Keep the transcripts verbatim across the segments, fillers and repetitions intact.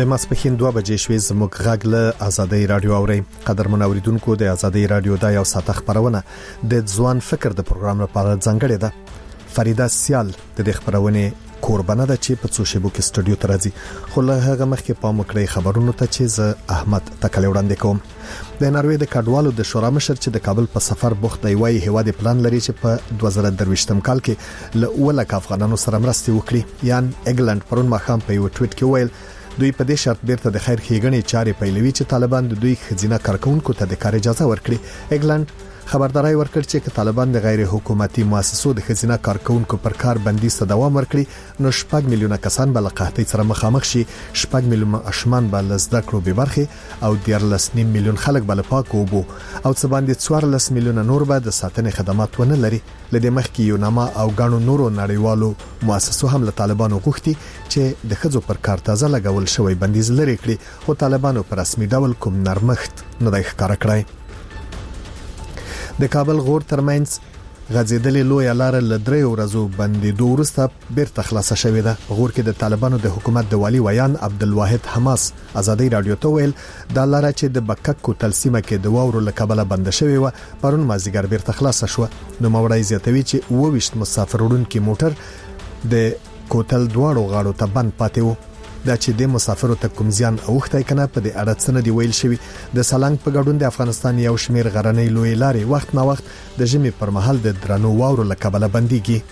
د ماسپخین دوه بجې شوې زموږ غږ له آزادۍ رادیو اوري. قدرمن اوریدونکو د آزادۍ رادیو د یو ساعت خبرونه د ځوان فکر د پروګرام لپاره ځانګړې ده. فریده سیال د دې خبرونه قربانه ده چې په څو شیبو کې سټوډیو ته راځي. خو له هغه مخکې پام وکړئ خبرونو ته چې زه احمد تکلی وړاندې کوم. د ناروې د کډوالو د شورا مشر چې د کابل په سفر بوخت دی وايي هوا د پلان لري چې په دوه زره درویشتم کال کې له اولک افغانانو سره مرستې وکړي. یان انګلند پرون مخام په یو ټویټ کې ویل دوی په دې شرط بیرته د خیر ښېګڼې چارې پیلوي چې طالبان د دوی خزینه کارکونکو ته د کار اجازه ورکړي. انګلند خبرداري ورکړ چې طالبان د غیر حکومتي مؤسسو د خزینه کارکونکو پر کار بندیز ته دوام ورکړي نو شپږ میلیونه کسان بل قحطۍ سره مخامخ شي. شپږ میلیونه اشمان بل زده کړو به برخه او دیارلس نیم میلیون خلک بل پاک وبو او څه باندې څوارلس میلیونه نور به د ساتنې خدمات ونه لري. لدې مخکې یو نامه او غاڼو نورو نړیوالو مؤسسو هم له طالبانو غوښتي چې د خځو پر کار تازه لګول شوی بندیز لري کړي خو طالبانو پر رسمي ډول کوم نرمښت نه دی ښکاره کړی. د کابل غور ترمنځ غځېدلې لوی لار له درې ورځو بندیدو وروسته بیرته خلاصه شوې ده. غور کې د طالبانو د حکومت د والی ویان عبدالواحد حماس آزادۍ رادیو ته ویل دا لار چې د بکک کوتل سیمه کې د واورو له کبله بند شوې و پرون مازیګر بیرته خلاصه شو. نو موړی زیاتوي چې اوه ویشت مسافر وړونکي موټر د کوتل دواړو غاړو ته بند پاتې وو. دا چې د مسافرو ته کوم زیان اوختای کنه په دې اړه څه نه دی ویل شوی. د سالنګ په ګډون د افغانستان یو شمیر غرنۍ لوی لارې وخت نا وخت د ژمي پر مهال د درنو واورو له کبله بنديږي.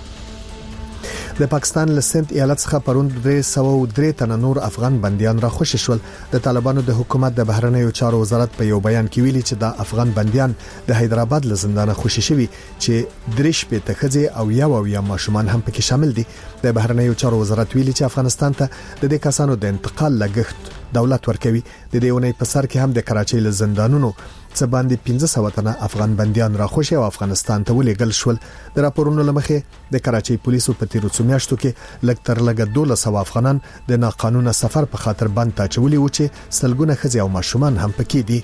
د پاکستان له سند ایالت څخه پرون درې سوه او درې تنه نور افغان بنديان را خوشی شول. د طالبانو د حکومت د بهرنیو چارو وزارت په یو بیان کې ویلي چې د افغان بنديان د حیدرآباد له زندانه خوشی شوي چې درش په تخځي او یو او یا ماشومان هم پکې شامل دي. د بهرنیو چارو وزارت ویلي چې افغانستان ته د دې کسانو د انتقال لګښت دولت ورکوي. د دې ونې په سر کې هم د کراچۍ له زندانونو څه باندې پنځه سوه تنه افغان بنديان را خوشي او افغانستان ته ولېګل شول. د راپورونو لمخې د کراچۍ پولیسو په تیرو څو میاشتو کې لږ تر لږه دوله سوه افغانان د ناقانونه سفر په خاطر بند تاچولي و چې سلګونه ښځې او ماشومان هم پکې دي.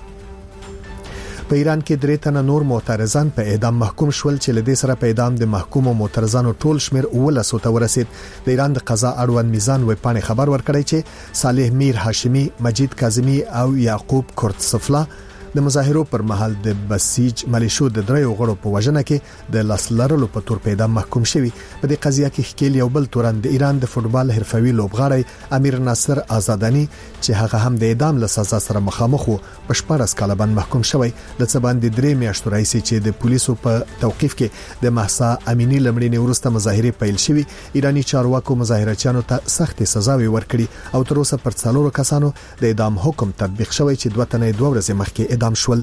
په ایران کې درې تنه نور معترضان په اعدام محکوم شول چې لدې سره په اعدام د محکوم معترضانو ټول شمیر اولسو ته ورسید. د ایران د قضا اړوند میزان وې پانه خبر ورکړی چې صالح میر هاشمی، مجید کاظمی او یعقوب کورتسفلا د مظاهرو پر مهال د بسیج ملیشو د دریو غړو په وژنه کې د لاسلرلو په تور پیدا محکوم شوی. په دې قضیه کې ښکیل یو بل تورن د ایران د فوتبال حرفوي لوبغاړی امیر ناصر آزادانی چې هغه هم د اعدام له سزا سره مخامخ وو په شپږ کاله باندې محکوم شوی. د څه باندې درې میاشتو راځي چې د پولیسو په توقیف کې د محسا امینی لمړینې ورسته مظاهره پیل شوی. ایرانی چارواکو مظاهرچیانو ته سخت سزاوي ورکړي او تر اوسه پر څلورو کسانو د اعدام حکم تطبیق شوی چې دوه تنه دوه ورځې مخکې اعدام شول.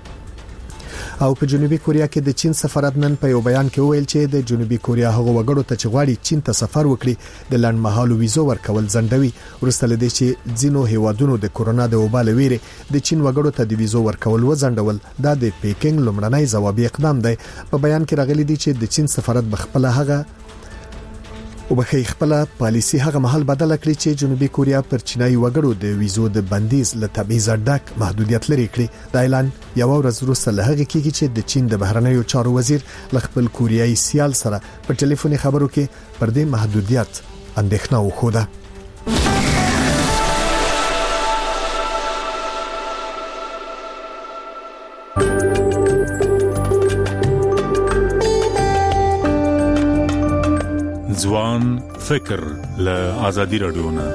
او په جنوبي کوریا کې د چین سفارت نن په یو بیان کې ویل چې د جنوبي کوریا هغه وګړو ته چې غواړي چین ته سفر وکړي د لنډمهالو ویزو ورکول ځنډوي. ورسته لدې چې ځینو هیوادونو د کورونا د وبا لويره د چین وګړو ته د ویزو ورکول وځنډول دا د پیکینګ لومړنی ځوابي اقدام دی. په بیان کې راغلي دي چې د چین سفارت بخپله هغه او بخې خپل پالیسی هغه محل بدل کړی چې جنوبي کوریا پر چینایي وګړو د ویزو د بندیز له تبعیض ډک محدودیت لري کړی. د اعلان یو ورځ وروسته له هغه کېږي چې د چین د بهرنیو چارو وزیر ل خپل کوریایي سیال سره په ټلیفوني خبرو کې پر دې محدودیت اندېښنه وښوده. ځوان فکر له آزادۍ رادیو نه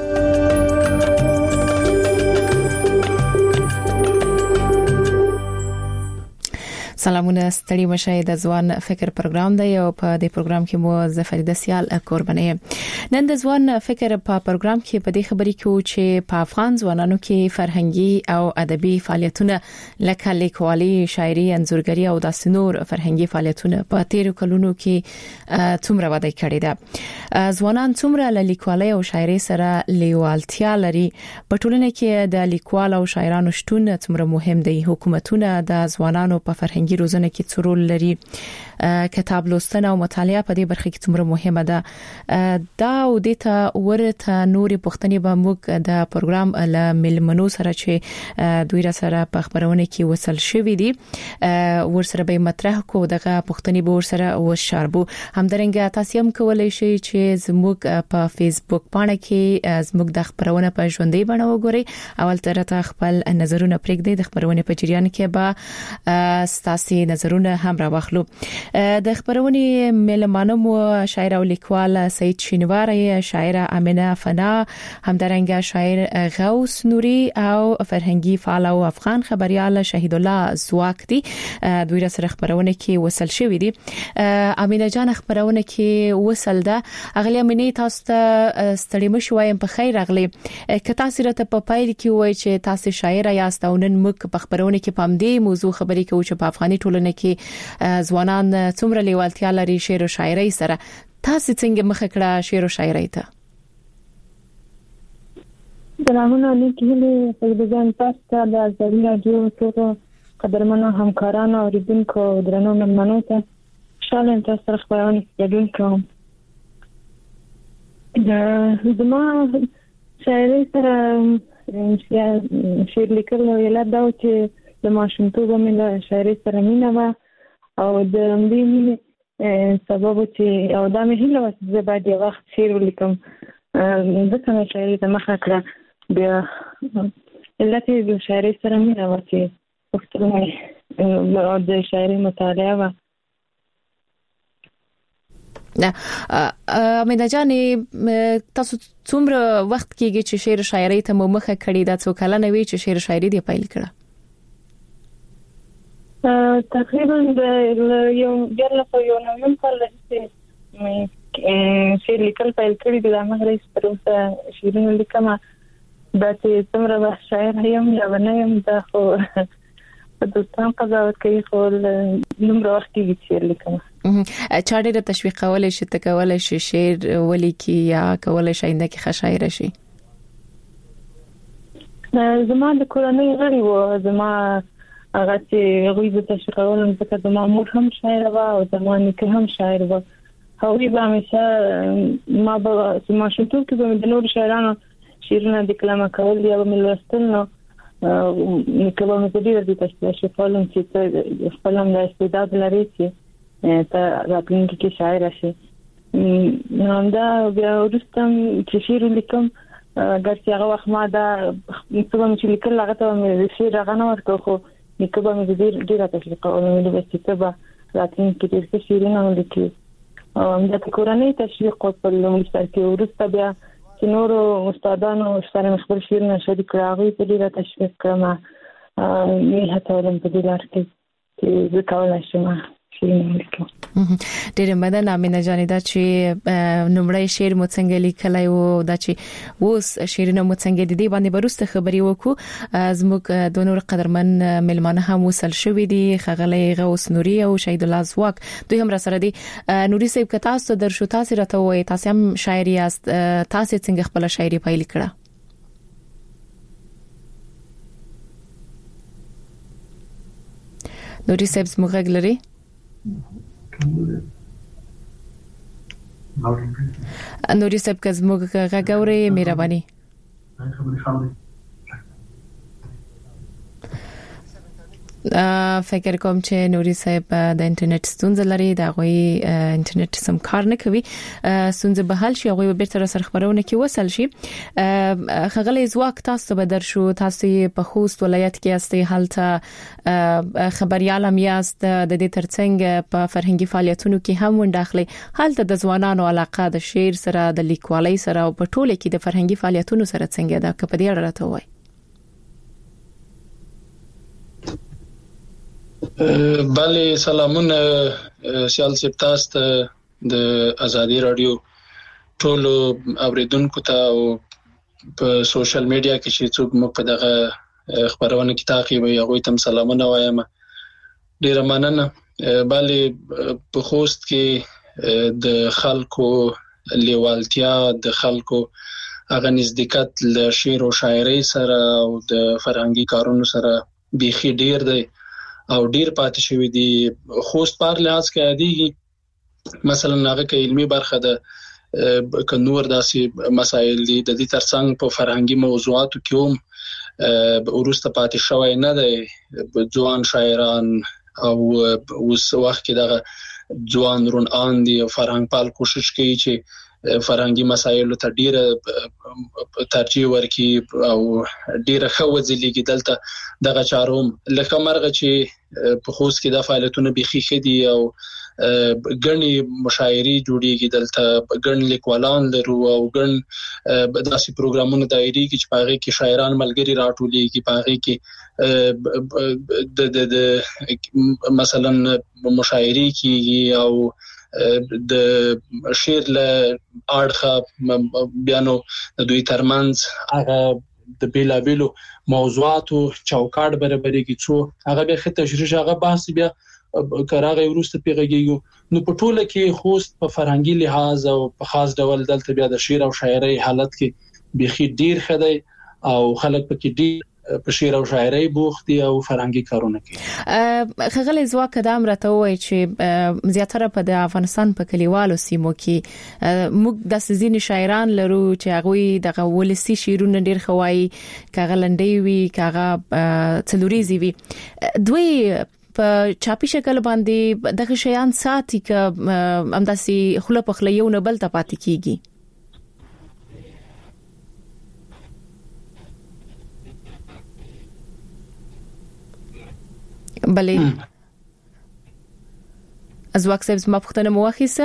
سلامونه ستړي مشه د ځوان فکر پروګرام دی او په دې پروګرام کې مو زفریده سیال قرباني. نن د ځوان فکر په پروګرام کې په دې خبرې کې چې په افغان ځوانانو کې فرهنګي او ادبي فعالیتونه لکه لیکوالي، شاعري، انځورګري او داسې نور فرهنګي فعالیتونه په تیرو کلونو کې څومره وده کړې ده. ځوانان څومره له لیکوالي او شاعري سره لیوالتیا لري. په ټولنه کې د لیکوال او شاعرانو شتون څومره مهم دی. حکومتونه د ځوانانو په فرهنګي فرهنګي روزنه کې څه رول لري کتاب لوستنه او مطالعه په دې برخه کې څومره مهمه ده دا او د ته ورته نوري پښتني به موږ د پروګرام له ملمنو سره چې دوی را سره په خبرونه کې وصل شوې دي ورسره به مطرح کو دغه پښتني به ورسره وشاربو همدارنګه تاسو هم کولای شئ چې زموږ په فیسبوک باندې کې زموږ د خبرونه په ژوندۍ بڼه وګورئ اول تر ته خپل نظرونه پرېږدئ د خبرونه په جریان کې به ستاسو نظرونه هم راوخلو د خبرونه ملمانو مو شاعر او لیکوال سید شینواری شاعر امینه فنا همدارنګه شاعر غوث نوري او فرهنګي فعال او افغان خبريال شهید الله زواک دي دوی سره خبرونه کې وصل شوې دي امینه جان خبرونه کې وصل ده اغلی امینه تاسو ته ستړي مشوي په خیر اغلی که تاسو راته په پایل کې وای چې تاسو شاعر یاست او نن موږ په خبرونه کې پام دی موضوع خبرې کوو چې په افغاني ټولنه کې ځوانان څومره لیوالتیا لري شعر او شاعري سره تاسو څنګه مخ کړه شعر او شاعري ته سلامونه علیکم په دې ځان تاسو ته د ازادي راډیو ټولو قدرمنو همکارانو او ریډونکو درنو مېلمنو ته شالن تاسو سره خبرونه کوم کوم دا زما شاعري سره شعر لیکل ویل دا چې د ماشومتوب مې له شاعري سره مینه و او د دې مینې سبب چې او دا مې هیله و چې زه باید یو وخت شعر ولیکم ځکه مې شاعري ته مخه کړه بیا علت یې د شاعري سره مینه و چې پښتو د شاعري مطالعه و امینه جان تاسو څومره وخت کېږي چې شعر شاعري ته مخه کړی دا څو کلونه وی چې شعر شاعري دی پیل کړه تقریبا د یو ډېر په یو نوم کال چې مې شعر لیکل پیل کړی د هغه پر اوسه شعرونه لیکم دا چې څومره وخت شاعر یم یا نه یم دا خو په دوستان قضاوت کوي خو نومره وخت کې شعر لیکم چا ډېر تشویق کولای شي ته کولای شي شعر ولیکي یا کولای شي نه کې خشاعر شي زما د کورنۍ غړي و زما هغه چې غوي د تشکرول ځکه د مامور هم شاعر و او زما نیکه هم شاعر و هغوی به همیشه ما به ما شوتو کې به د نور شاعرانو شعرونه د کلمه کول یا به لوستل نو نیکه به مې ډېر د تشکرول چې خپل هم د استعداد لري چې ته راتلونکي کې شاعر شي نو دا بیا وروسته چې شعر لیکم ګرځي هغه وخت ما دا څه چې لیکل هغه ته مې شعر هغه نه ورکو خو نیکه به مې ډېر ډېر تشویق او مې د استعداد راتلونکي کې ډېر شعرونه ولیکي او د کورنۍ تشویق په لومړي سر کې وروسته بیا چې نور استادانو سره خپل شعرونه شریک راغلي په ډېر تشویق کړم مې هڅه ولم په دې لار کې چې زه کولای شم ډېر مننه امینه جان دا چې نومړی شعر مو څنګه لیکلای او دا چې اوس شعرونه مو څنګه د دې باندې برسته خبري وکړو زموږ د نور قدرمن ملمانه هم وصل شوې دي خغلې غوث نوري او شهید الله زواک دوی هم را سره دي نوري صاحب که تاسو درشو تاسو راته وای تاسو هم شاعر یاست تاسو څنګه خپل شاعري پیل کړه نوري صاحب زموږ غلري نوري صاحب که زموږ غاګوري مهرباني فکر کوم چې نوري صاحب د انټرنیټ ستونزه لري دا غوي انټرنیټ سم کار نه کوي ستونزه به حل شي غوي به بیرته سره خبرونه کې وصل شي خغلې زواک تاسو به درشو تاسو په خوست ولایت کې استي حالته خبريال هم یاست د دې ترڅنګ په فرهنګي فعالیتونو کې هم ونداخلي حالته د ځوانانو علاقه د شعر سره د لیکوالۍ سره او په ټوله کې د فرهنګي فعالیتونو سره څنګه دا کپدې راته وای بله سلامونه سیال سپتاست د ازادي رادیو ټولو اوریدونکو ته او په سوشل میډیا کې چې څوک مو په دغه خبرونه کې تعقیبوي هغه ته سلامونه وایم ډیر مننه بله په خوست کې د خلکو لیوالتیا د خلکو هغه نزدېکت له شعر او شاعري سره او د فرهنګي کارونو سره بيخي ډیر دی او ډیر پاتې شوی دي. خوست پر لحاظ کې عادي مثلا هغه کې علمي برخه ده ک نور داسې مسایل دي د دې ترڅنګ په فرهنګي موضوعاتو کې هم ورسته پاتې شوی نه دی. ځوان شاعران او اوس وخت کې دغه ځوان رونان دي او فرهنګ پال کوشش کوي چې فرهنګي مسایلو ته ډیره ترجیح ورکړي او ډیره خوځلېږي. دلته دغه چاروم لکه مرغه چې په خوست کې د فعالیتونو بيخي خدي او ګڼي مشاعري جوړیږي، دلته ګڼ لیکوالان لرو او ګڼ داسې پروګرامونه دایري چې په هغه کې شاعران ملګري راټولېږي، په هغه کې د د د مثلا مشاعري کیږي او د شعر له اړخه بیانو د دوی ترمنځ هغه د بیلا بیلو موضوعاتو چوکاټ برابرېږي چې هغه به خته تشریح هغه بحث بیا کراغه ورسته پیغیږي. نو په ټوله کې خوست په فرهنګي لحاظ او په خاص ډول دلته بیا د شعر او شاعري حالت کې بيخي ډیر خدای او خلک پکې ډیر په شعر او شاعري بوختي او فرهنګي کارونه کوي. خغل ځواک دام راته وای چې زیاتره په د افغانستان په کلیوالو سیمو کې موږ د سزین شاعران لرو چې هغه د ولسی شعرونه ډیر خوای کاغه لنډي وي کاغه څلوريزي وي دوی په چاپی شکل باندې دغه شیان ساتي ک امداسي خله په خله یو نه بل ته پاتې کیږي. بلې از واکسب ما پختنه مواخیسه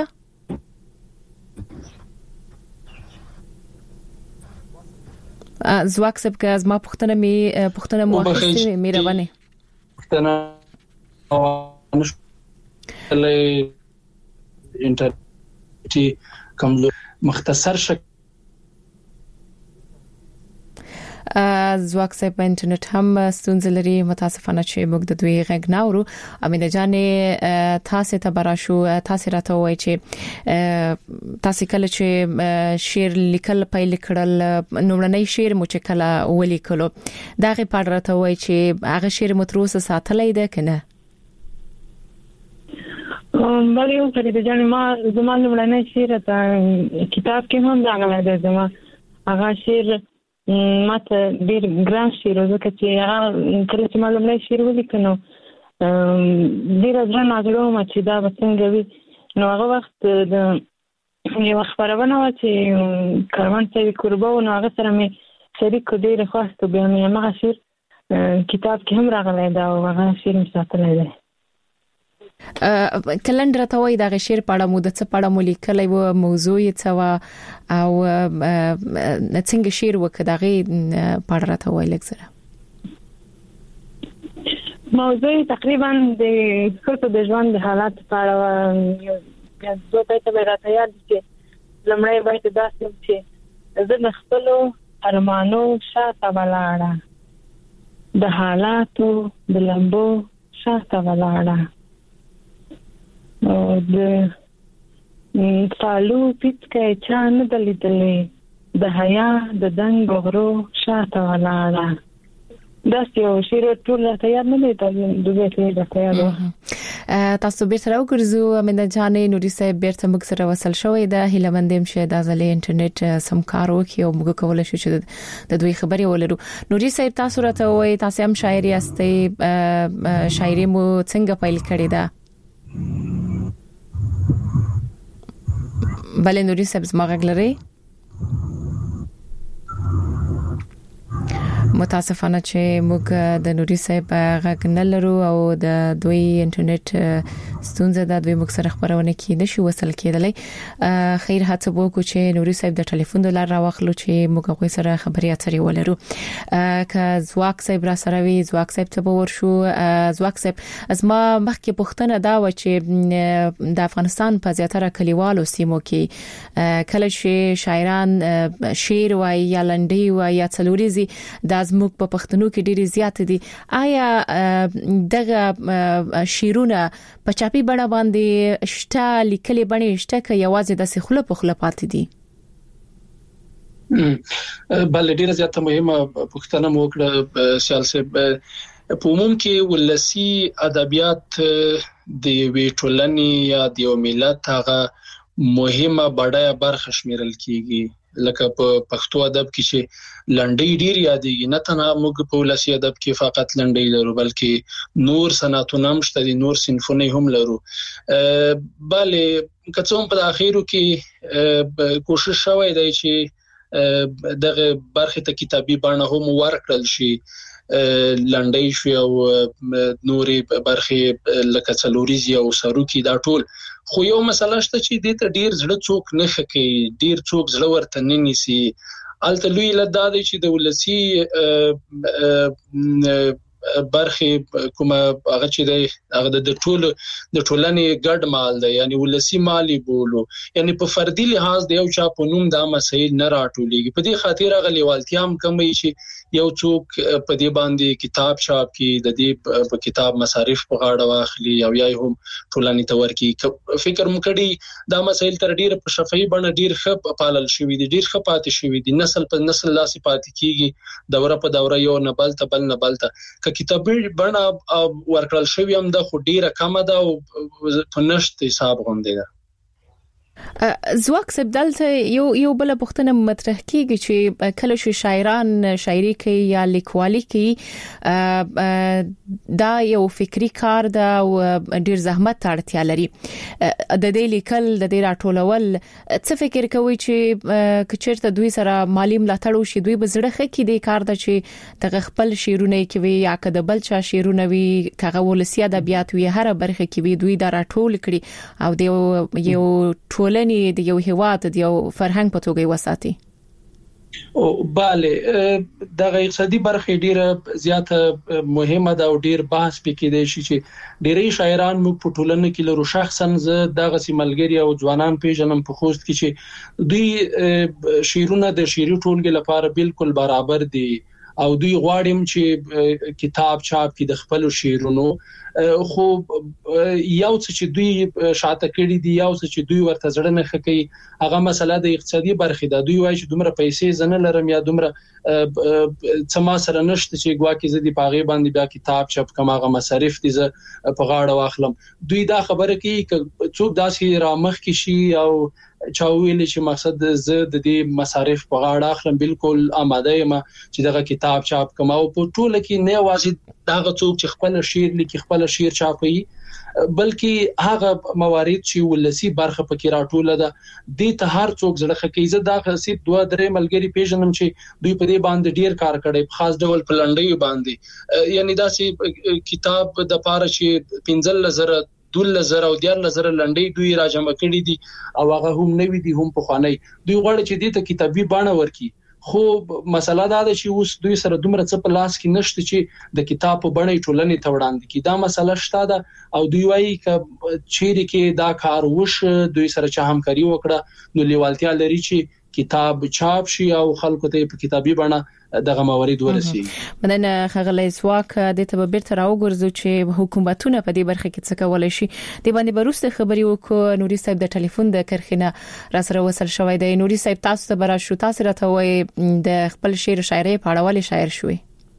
از واکسب که از ما پختنه می پختنه مواخیسه می روانه پختنه اوانش له انټرنیټي کمزور مختصر شک زواک سه په انټرنیټ هم ستونزې لري متاسفانه چې موږ د دوی غږ ناورو. امینه جانې تاسو ته براشو تاسو راته وای چې تاسو کله چې شعر لیکل پیل کړل نومړنی شعر مو چې کله ولیکلو دغه پړ راته وای چې هغه شعر متروسه ساتلای ده کنه؟ بلې یو فرید جان ما زموږ نومړنی شعر ته کتاب کې هم راغلی دی زما هغه شعر ماته ډیر ګران شعر وکړ چې هغه کله چې معلومه شعر ولیکنو ډیر ځان ناګلو ما چې دا څنګه وي نو هغه وخت د یو خبرونه و چې کاروان ته قربو نو هغه سره مې شریک ډیر خواسته بیا مې هغه شعر کتاب کې هم راغلی دا او هغه شعر مې ساتلی دی. کلندر ته وای د شعر په اړه مو د څه په اړه مو لیکلی و موضوع یې څه و او څنګه شعر وکړ دغه په اړه راته وای لکه موضوع تقریبا د خلکو د ژوند د حالات په اړه یو دوه ته به راته یاد چې لمړی باید داسې چې زه خپل ارمانو شاته ولاړه د حالاتو د لمبو شاته ولاړه او د فالو پټکې چان دلیدلې د حیا د دنګ غرو شاته ولاړه دا یو شعر ټول ته یاد نه دی دوی ته دا یاد تاسو به سره وګرځو امینه جانې نوري صاحب بیرته موږ سره وصل شوې ده هیلمندم شه د ځلې انټرنیټ سم کار وکي او موږ کولای شو چې د دوی خبري ولرو. نوري صاحب تاسو راته وای تاسو هم شاعري استي شاعري مو څنګه پیل کړی ده؟ بله نوري صاحب زما غږ لري؟ متاسفانه چې موږ د نوري صاحب غږ نه لرو او د دوی انټرنیټ ستونزه ده دوی موږ سره خبرونه کې نشو وصل کېدلی. خیر هڅه وکړو چې نوري صاحب د ټلیفون د لار راوخلو چې موږ غوي سره خبري اترې ولرو. که زواک صاحب را سره وي زواک صاحب ته ورشو. زواک صاحب از ما مخکې پوښتنه دا و چې د افغانستان په زیاتره کلیوالو سیمو کې کله چې شاعران شعر وایي یا لنډي وایي یا څلوريزي د زموږ په پښتنو کې ډېری زیات دي آیا دغه شیرونه په چاپی بڼه باندې شته لیکلي بڼه شته که یوازې د سخله په خله پاتې دي؟ بل ډیره زیاته مهمه پښتنه موکړه سیال صاحب په عموم کې ولسی ادبیات د وی ټولنې یا د ملت هغه مهمه بډایه برخه شمیرل کیږي. لکه په پښتو ادب کې چې لنډۍ ډیر یادېږي، نه تنها موږ په ولسی ادب کې فقط لنډۍ لرو بلکې نور صنعتونه هم شته دي، نور صنفونه هم لرو. بلې که څه هم په اخیرو کې کوشش شوی دی چې دغه برخه ته کتابي بڼه هم ورکړل شي، لنډۍ شو او نورې برخې لکه څلوریزي او سروکي دا ټول. خو یو مسله شته چې د ته ډیر زړه څوک نه خکې، ډیر څوک زړه ورته نه نیسي. الته لوی لدا دی چې د ولسی برخه کومه هغه چې دی هغه د ټول د ټولنې ګډ مال دی، یعنی ولسی مالی بولو، یعنی په فردي لحاظ د یو چا په نوم دا مسایل نه راټولېږي. په دې خاطر هغه لیوالتیا هم کموي چې یو څوک په دې باندې کتاب چاپ کړي، د دې په کتاب مصارف په غاړه واخلي او یا هم ټولنې ته ورکړي. فکر مکړي دا مسایل تر ډیره په شفاهي بڼه ډیر ښه پالل شوی دي، ډیر ښه پاتې شوی دي، نسل په نسل لاسې پاتې کیږي، دوره په دوره یو نه بل ته بل نه بل ته کتابي بڼه ورکړل شوی هم د خو ډیره کم ده او په نشت حساب غونډه ده. زواک سبدلته یو یو بل پښتنه مطرح کیږي چې کله شو شاعران شاعري کوي یا لیکوالي کوي دا یو فکری کار ده او ډیر زحمت ته اړتیا لري. د دې لیکل د دې راټولول څه فکر کوي چې کچرته دوی سره مالی ملاتړ وشي، دوی به زړه خکې دی کار ده چې د خپل شعرونه کوي یا کده بل چا شعرونه وي، کغه ولسی ادبیات وي، هر برخه کې وي دوی دا راټول کړي او د یو ټولنې د یو هیواد د یو فرهنګ په توګه وساتي. او bale دغه اقتصادي برخه ډیره زیاته مهمه ده او ډیر بحث پکې دی چې ډیری شاعران مو په ټولنه کې لرو. شخصا زه دغه سیملګری او ځوانان پیژنم په خوست کې چې دوی شعرونه د شعري ټولګي لپاره بالکل برابر دي او دوی غواړم چې کتاب چاپ کړي د خپل شعرونو. خو یو څه چې دوی شاته کړي دي، یو څه چې دوی ورته زړه نه خکې، هغه مسله د اقتصادي برخه ده. دوی وایي چې دومره پیسې زنه لرم یا دومره څه ما سره نشته چې ګواکې زه د پاغي باندې بیا کتاب چاپ کوم، هغه مصارف دي زه په غاړه واخلم. دوی دا خبره کوي چې څوک داسې رامخ کې شي او چا ویل چې مقصد زه د دې مصارف په غاړه اخلم، بالکل آماده یم چې دغه کتاب چاپ کوم. او په ټوله کې نه واځي دغه څوک چې خپل شعر لیکي، خپل شعر چاپي، بلکې هغه موارد چې ولسی برخه پکې راټوله ده د ته هر څوک زړه خکې. زه دا خاصیت دوه درې ملګری پیژنم چې دوی په دې باندې ډیر کار کړي، په خاص ډول په لنډۍ باندې، یعنی دا چې کتاب د پاره چې پنځل لزر دول لزر او دیار لزر لنډۍ دوی راجمع کړي دي او هغه هم نوې دي هم په خواني. دوی غواړي چې دې ته کتابي بڼه ورکړي، خو مسله دا ده چې اوس دوی سره دومره څه په لاس کې نشته چې د کتاب په بڼه ټولنې ته وړاندې کړي. دا مسله شته ده او دوی وایي چې چیرې کې دا کار وش دوی سره چې همکاري وکړه نو لیوالتیا لري چې کتاب چاپ شي او خلکو ته په کتابي بڼه دغه موارد ورسي. مننه خغلی سواک د ته بیرته راوګرځو چې حکومتونه په دې برخه کې څه کولای شي. د باندې بروسته خبري وکړو. نوري صاحب د ټلیفون د کرخینه را سره وصل شوی دی. نوري صاحب تاسو ته برا شو، تاسو راته وای د خپل شعر شاعري په اړه ولې شاعر شوي؟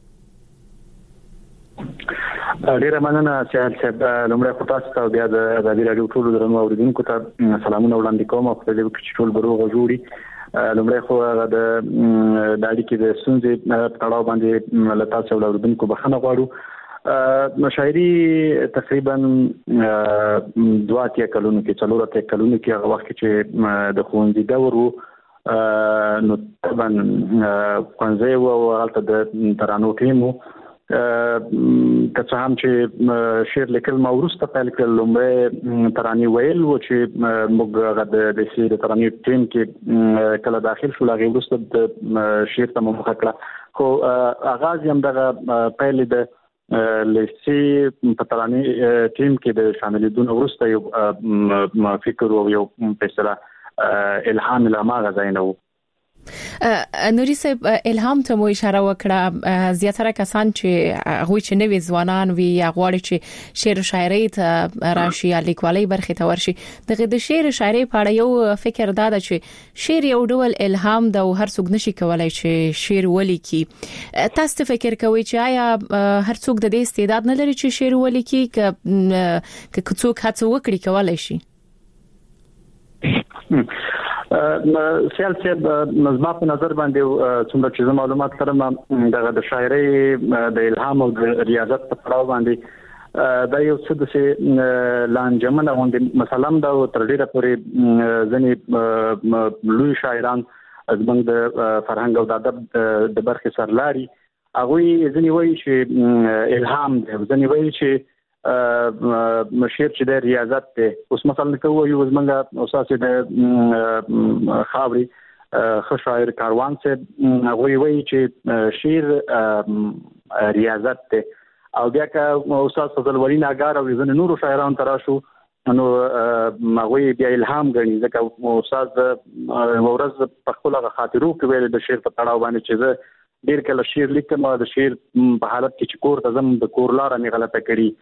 ډیره مننه چې صاحب لمړی خو تاسو ته بیا د ازادي رادیو ټولو درنو اوریدونکو ته سلامونه وړاندې کوم او په دې کې ټول بروغه جوړي. لمړی خو د داړي کې د سنځي تړاو باندې لتا څو اوریدونکو بخنه غواړو. مشاعري تقریبا دوه اتیا کلونو کې څلور اتیا کلونو کې هغه وخت چې د خوندې دور وو نو طبعا خوندې وو هلته د ترانو ټیمو که څه هم چې شعر لیکل ما ورسته پیل کړل. لومړی ترانې ویل و چې موږ د شعر ترانې ټیم کې کله داخل شو، هغه ورسته د شعر ته مخه کړه. خو اغاز هم دغه پیل د لسی په ترانې ټیم کې د شاملېدون ورسته یو فکر او یو فیصله الهام لامه غځاینه و. نوري صاحب الهام ته مو اشاره وکړه زیاتره کسان چې هغه چې نوې ځوانان وي یا غواړي چې شعر او شاعري ته راشي یا لیکوالۍ برخه ته ورشي دغه د شعر او شاعري په اړه یو فکر دا ده چې شعر یو ډول الهام ده او هر څوک نشي کولای چې شعر ولیکي. تاسو فکر کوئ چې آیا هر څوک د دې استعداد نه لري چې شعر ولیکي که که څوک هڅه وکړي کولای شي؟ سیال صاحب نظم په نظر باندې څومره چې معلومات لرم دغه د شاعري د الهام او د ریاضت په اړه باندې دا یو څه د لانجمن غونډه مثلا دا تر ډیره پورې ځنې لوی شاعران زموږ د فرهنګ او د ادب د برخې سرلاري هغه ځنې وایي چې الهام دی، ځنې وایي چې مشیر چې د ریاضت ته اوس مثلا کوي یو زمونږ اساسي د خاوري خ شاعر کاروان څخه هغه وایي چې شعر ریاضت ته او بیا که استاد فضل ولی ناګار او ځنه نورو شاعرانو تراشو نو هغه بیا الهام غني ځکه استاد ورځ په خپل خاطرو کې ویل د شعر په تړاو باندې چې ډیر کله شعر لیکم د شعر په حالت کې چې کور ته زم د کور لار نه غلطه کړی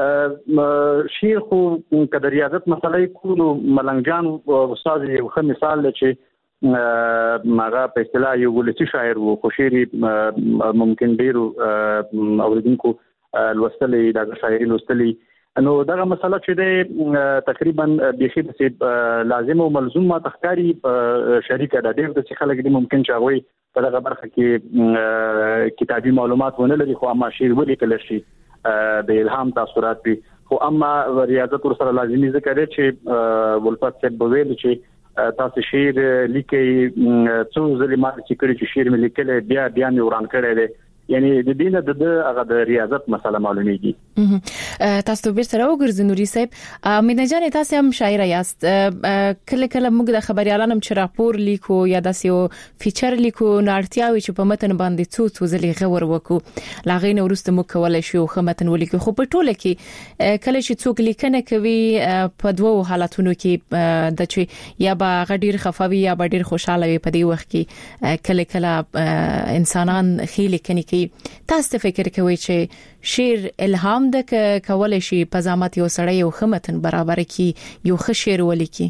شعر خو کله ریاضت مسلې کولو ملنګجان استاد یو ښه مثال دی چې ماغه په اصطلاح یو ولسی شاعر وو خو شعر ممکن ډیر اوریدونکو لوستلې دا شاعري لوستلې نو دا مسله چې د تقریبا بيخي د لازم او ملزوم ما تخکاری شریکه د ډیر د خلک دي ممکن چې هغه په دغه برخه کې کتابي معلومات ونه لري خو اما شعر ولیکل شي د الهام تاثرات دي خو اما ریاضت ور سره لازمي ذکر دی چې ولفت صاحب ویل چې تاسو شعر لیکي څو ځلې ما چې کړی چې شعر مې لیکل بیا بیا مې وران کړی دی یعنی د دینه د هغه د ریاضت مسله معلومیږي. تاسو به سره وګرځئ نوري صاحب مینه جان تاسو هم شاعر یاست کله کله موږ د خبريالانو چې راپور لیکو یا د سیو فیچر لیکو نارتیاوي چې په متن باندې څو څو ځلې غور وکړو لاغې نو ورسته مو کولای شو خو متن ولیکو خو په ټوله کې کله چې څوک لیکنه کوي په دوو حالتونو کې د چې یا با غډیر خفوي یا با ډیر خوشاله وي په دې وخت کې کله کله انسانان خېل کني تاسو فکر کوئ چې شعر الهام د کولای شي په ځامت یو سړی یو خمتن برابر کی یو ښه شعر ولیکي؟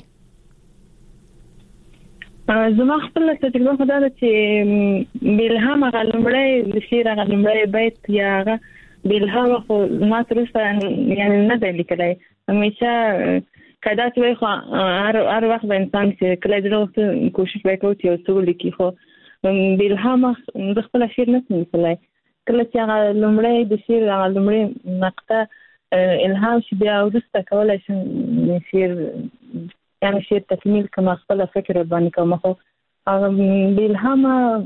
زما خپل تجربه خدای چې بالهام غلمړی د شعر غلمړی بیت یا بالهام خو ما تر اوسه یعنی نه دی لیکلی همیشه کدا چې خو هر هر وخت انسان چې کله دغه کوشش وکړي چې څه ولیکي خو بالهام د خپل شعر نه لیکلی کله چې هغه لومړی د شعر هغه لومړی نقطه الهام شي بیا ورسته کولای شم شعر یعنی شعر تکمیل کما خپل فکر باندې کوم خو هغه بالهام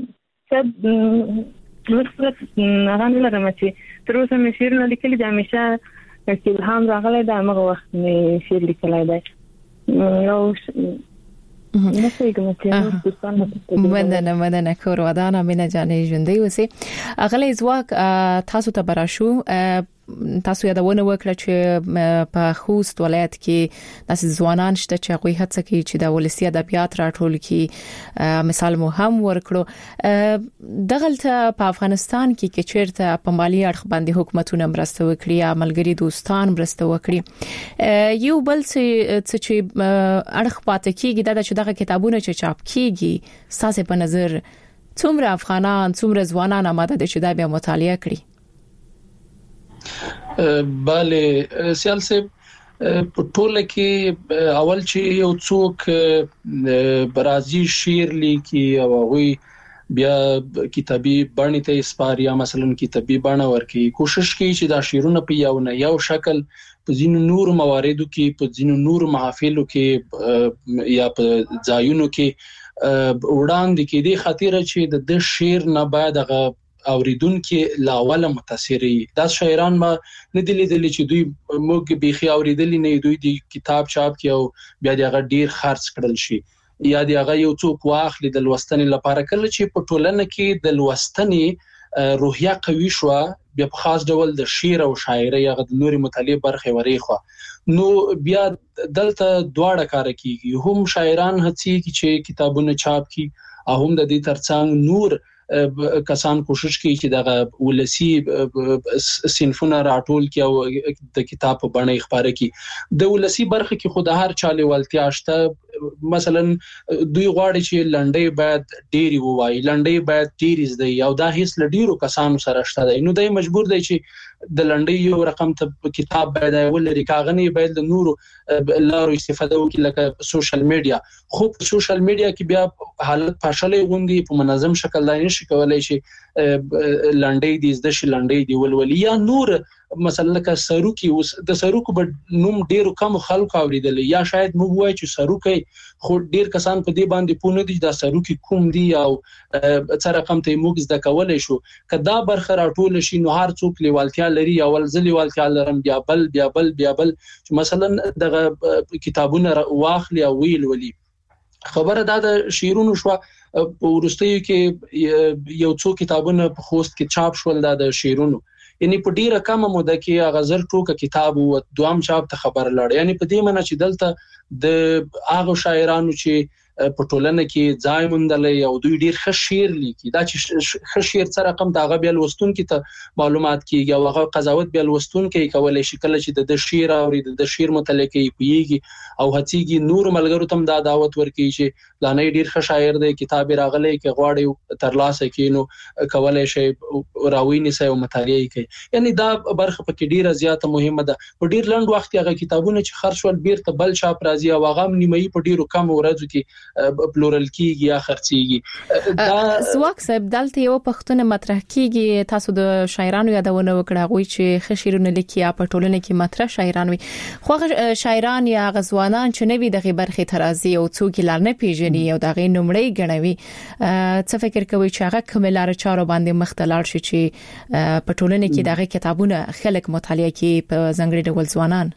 څه مثبت هغه نه لرم چې تر اوسه مې شعر نه لیکلی دا همیشه چې الهام راغلی دا هغه وخت مې شعر لیکلی دی یو نه څنګه مته مدنه مدنه کور ودانه مینه جانې ژوندۍ وسی اغلی ځواک تاسو ته براشو تاسو یادونه وکړه چې په خوست ولایت کې د ځوانان شته چې هغه هڅه کوي چې د ولسی ادبیات راټول کړي مثال مو هم ورکړو دغلته په افغانستان کې چې چیرته په مالی اړخ باندې حکومتونه مرسته وکړي یا ملګری دوستان مرسته وکړي یو بل څه چې اړخ پاتې کیږي دا چې دغه کتابونه چې چاپ کیږي ساسه په نظر څومره افغانان څومره ځوانان آماده دي چې دا بیا مطالعه کړي؟ bale سیال صاحب په ټوله کې اول چې یو څوک برازي شعر لیکي او هغه بیا کتابي بڼه ته اسپار یا مثلا کتابي بڼه ورکي کوشش کوي چې دا شعرونه په یو نه یو شکل په ځینو نور مواردو کې په ځینو نور محافلو کې یا په ځایونو کې وړاندې کې دي خاطر چې د شعر نه بعد هغه اوریدونکو لاول متاثري دا شاعران ما نه دي لیدل چې دوی موږ بيخي اوریدل نه دوی د کتاب چاپ کیو بیا دغه ډیر خرڅ کړل شي یا دغه یو څوک واخلي د لوستنې لپاره کله چې په ټولنه کې د لوستنې روحیه قوي شو بیا په خاص ډول د شعر او شاعري یا د نوري مطالعه برخه وريخه نو بیا دلته دواړه کار کوي هم شاعران هڅي چې کتابونه چاپ کړي او هم د دې ترڅنګ نور کسان کوشش کوي چې دغه ولسی صنفونه راټول کړي او د کتاب په بڼه خبره کړي. د ولسی برخه کې خو د هر چاله ولتیا شته. مثلا دوی غواړي چې لنډۍ باید ډېری ووایي، لنډۍ باید ډېری زده او دا هیڅ لډیرو کسانو سره شته دی. نو دای مجبور دی چې د لنډۍ یو رقم ته کتاب باید ولري، کاغنی باید د نورو لارو استفاده وکړي لکه سوشل میډیا. خو په سوشل میډیا کې بیا حالت پاشلې غوندي په منظم شکل دای نشي کولای چې لنډۍ دې زده شي، لنډۍ دی ولولي یا نور مثلا لکه سروکی. اوس د سروکو په نوم ډیرو کم خلکو اوریدل یا شاید موږ وایو چې سروکی، خو ډیر کسان په دې باندې پوه نه دي دا سروکی کوم دی او څه رقم ته موږ زده کولای شو. کدا برخه راټول شي نو هر څوک لیوالتیا لري، اول ځل لیوالتیا لرم بیا بل بیا بل بیا بل چې مثلا دغه کتابونه واخلي او ویل ولي. خبره دا د شیرونو شو په ورستیو کې یو څو کتابونه په خوست کې چاپ شول د شیرونو، یعنی په ډیره کمه موده کې غزر ټوکه کتاب او دوام چاپ ته خبر لاړ. یعنی په دې معنی چې دلته د هغه شاعرانو چې په ټولنه کې ځای موندلې او دوی ډیر ښه شعر لیکي، دا چې ښه شعر سره رقم ته هغه بیا لوستون کې ته معلومات کیږي او هغه قضاوت بیا لوستون کې کولای شي کله چې د شعر او د شعر متعلق پیږي او هڅيږي نور ملګرو ته دا دعوت ورکړي چې لانه ډیر ښه شاعر دی، کتاب راغلی کې غواړي ترلاسه کینو کولای شي راویني سه او مطالعه کوي. یعنی دا برخه پکې ډیره زیاته مهمه ده. په ډیر لنډ وخت کې هغه کتابونه چې خرڅول بیرته بل چاپ راځي او هغه نیمایي په ډیرو کم ورځو کې پلورل کیږي یا خرڅيږي. دا سواک صاحب دلته یو پښتون مطرح کیږي، تاسو د شاعرانو یادونه وکړه غوي چې خشیرونه لیکي یا په ټولنه کې مطرح شاعران وي، خو شاعران یا غزوانان چې نوي دغه برخه ترازی او څوک لار نه پیژني او دغه نمړې غنوي، څه فکر کوي چې هغه کوم لار چارو باندې مختلال شي چې په ټولنه کې دغه کتابونه خلک مطالعه کوي په ځنګړي ډول ځوانان؟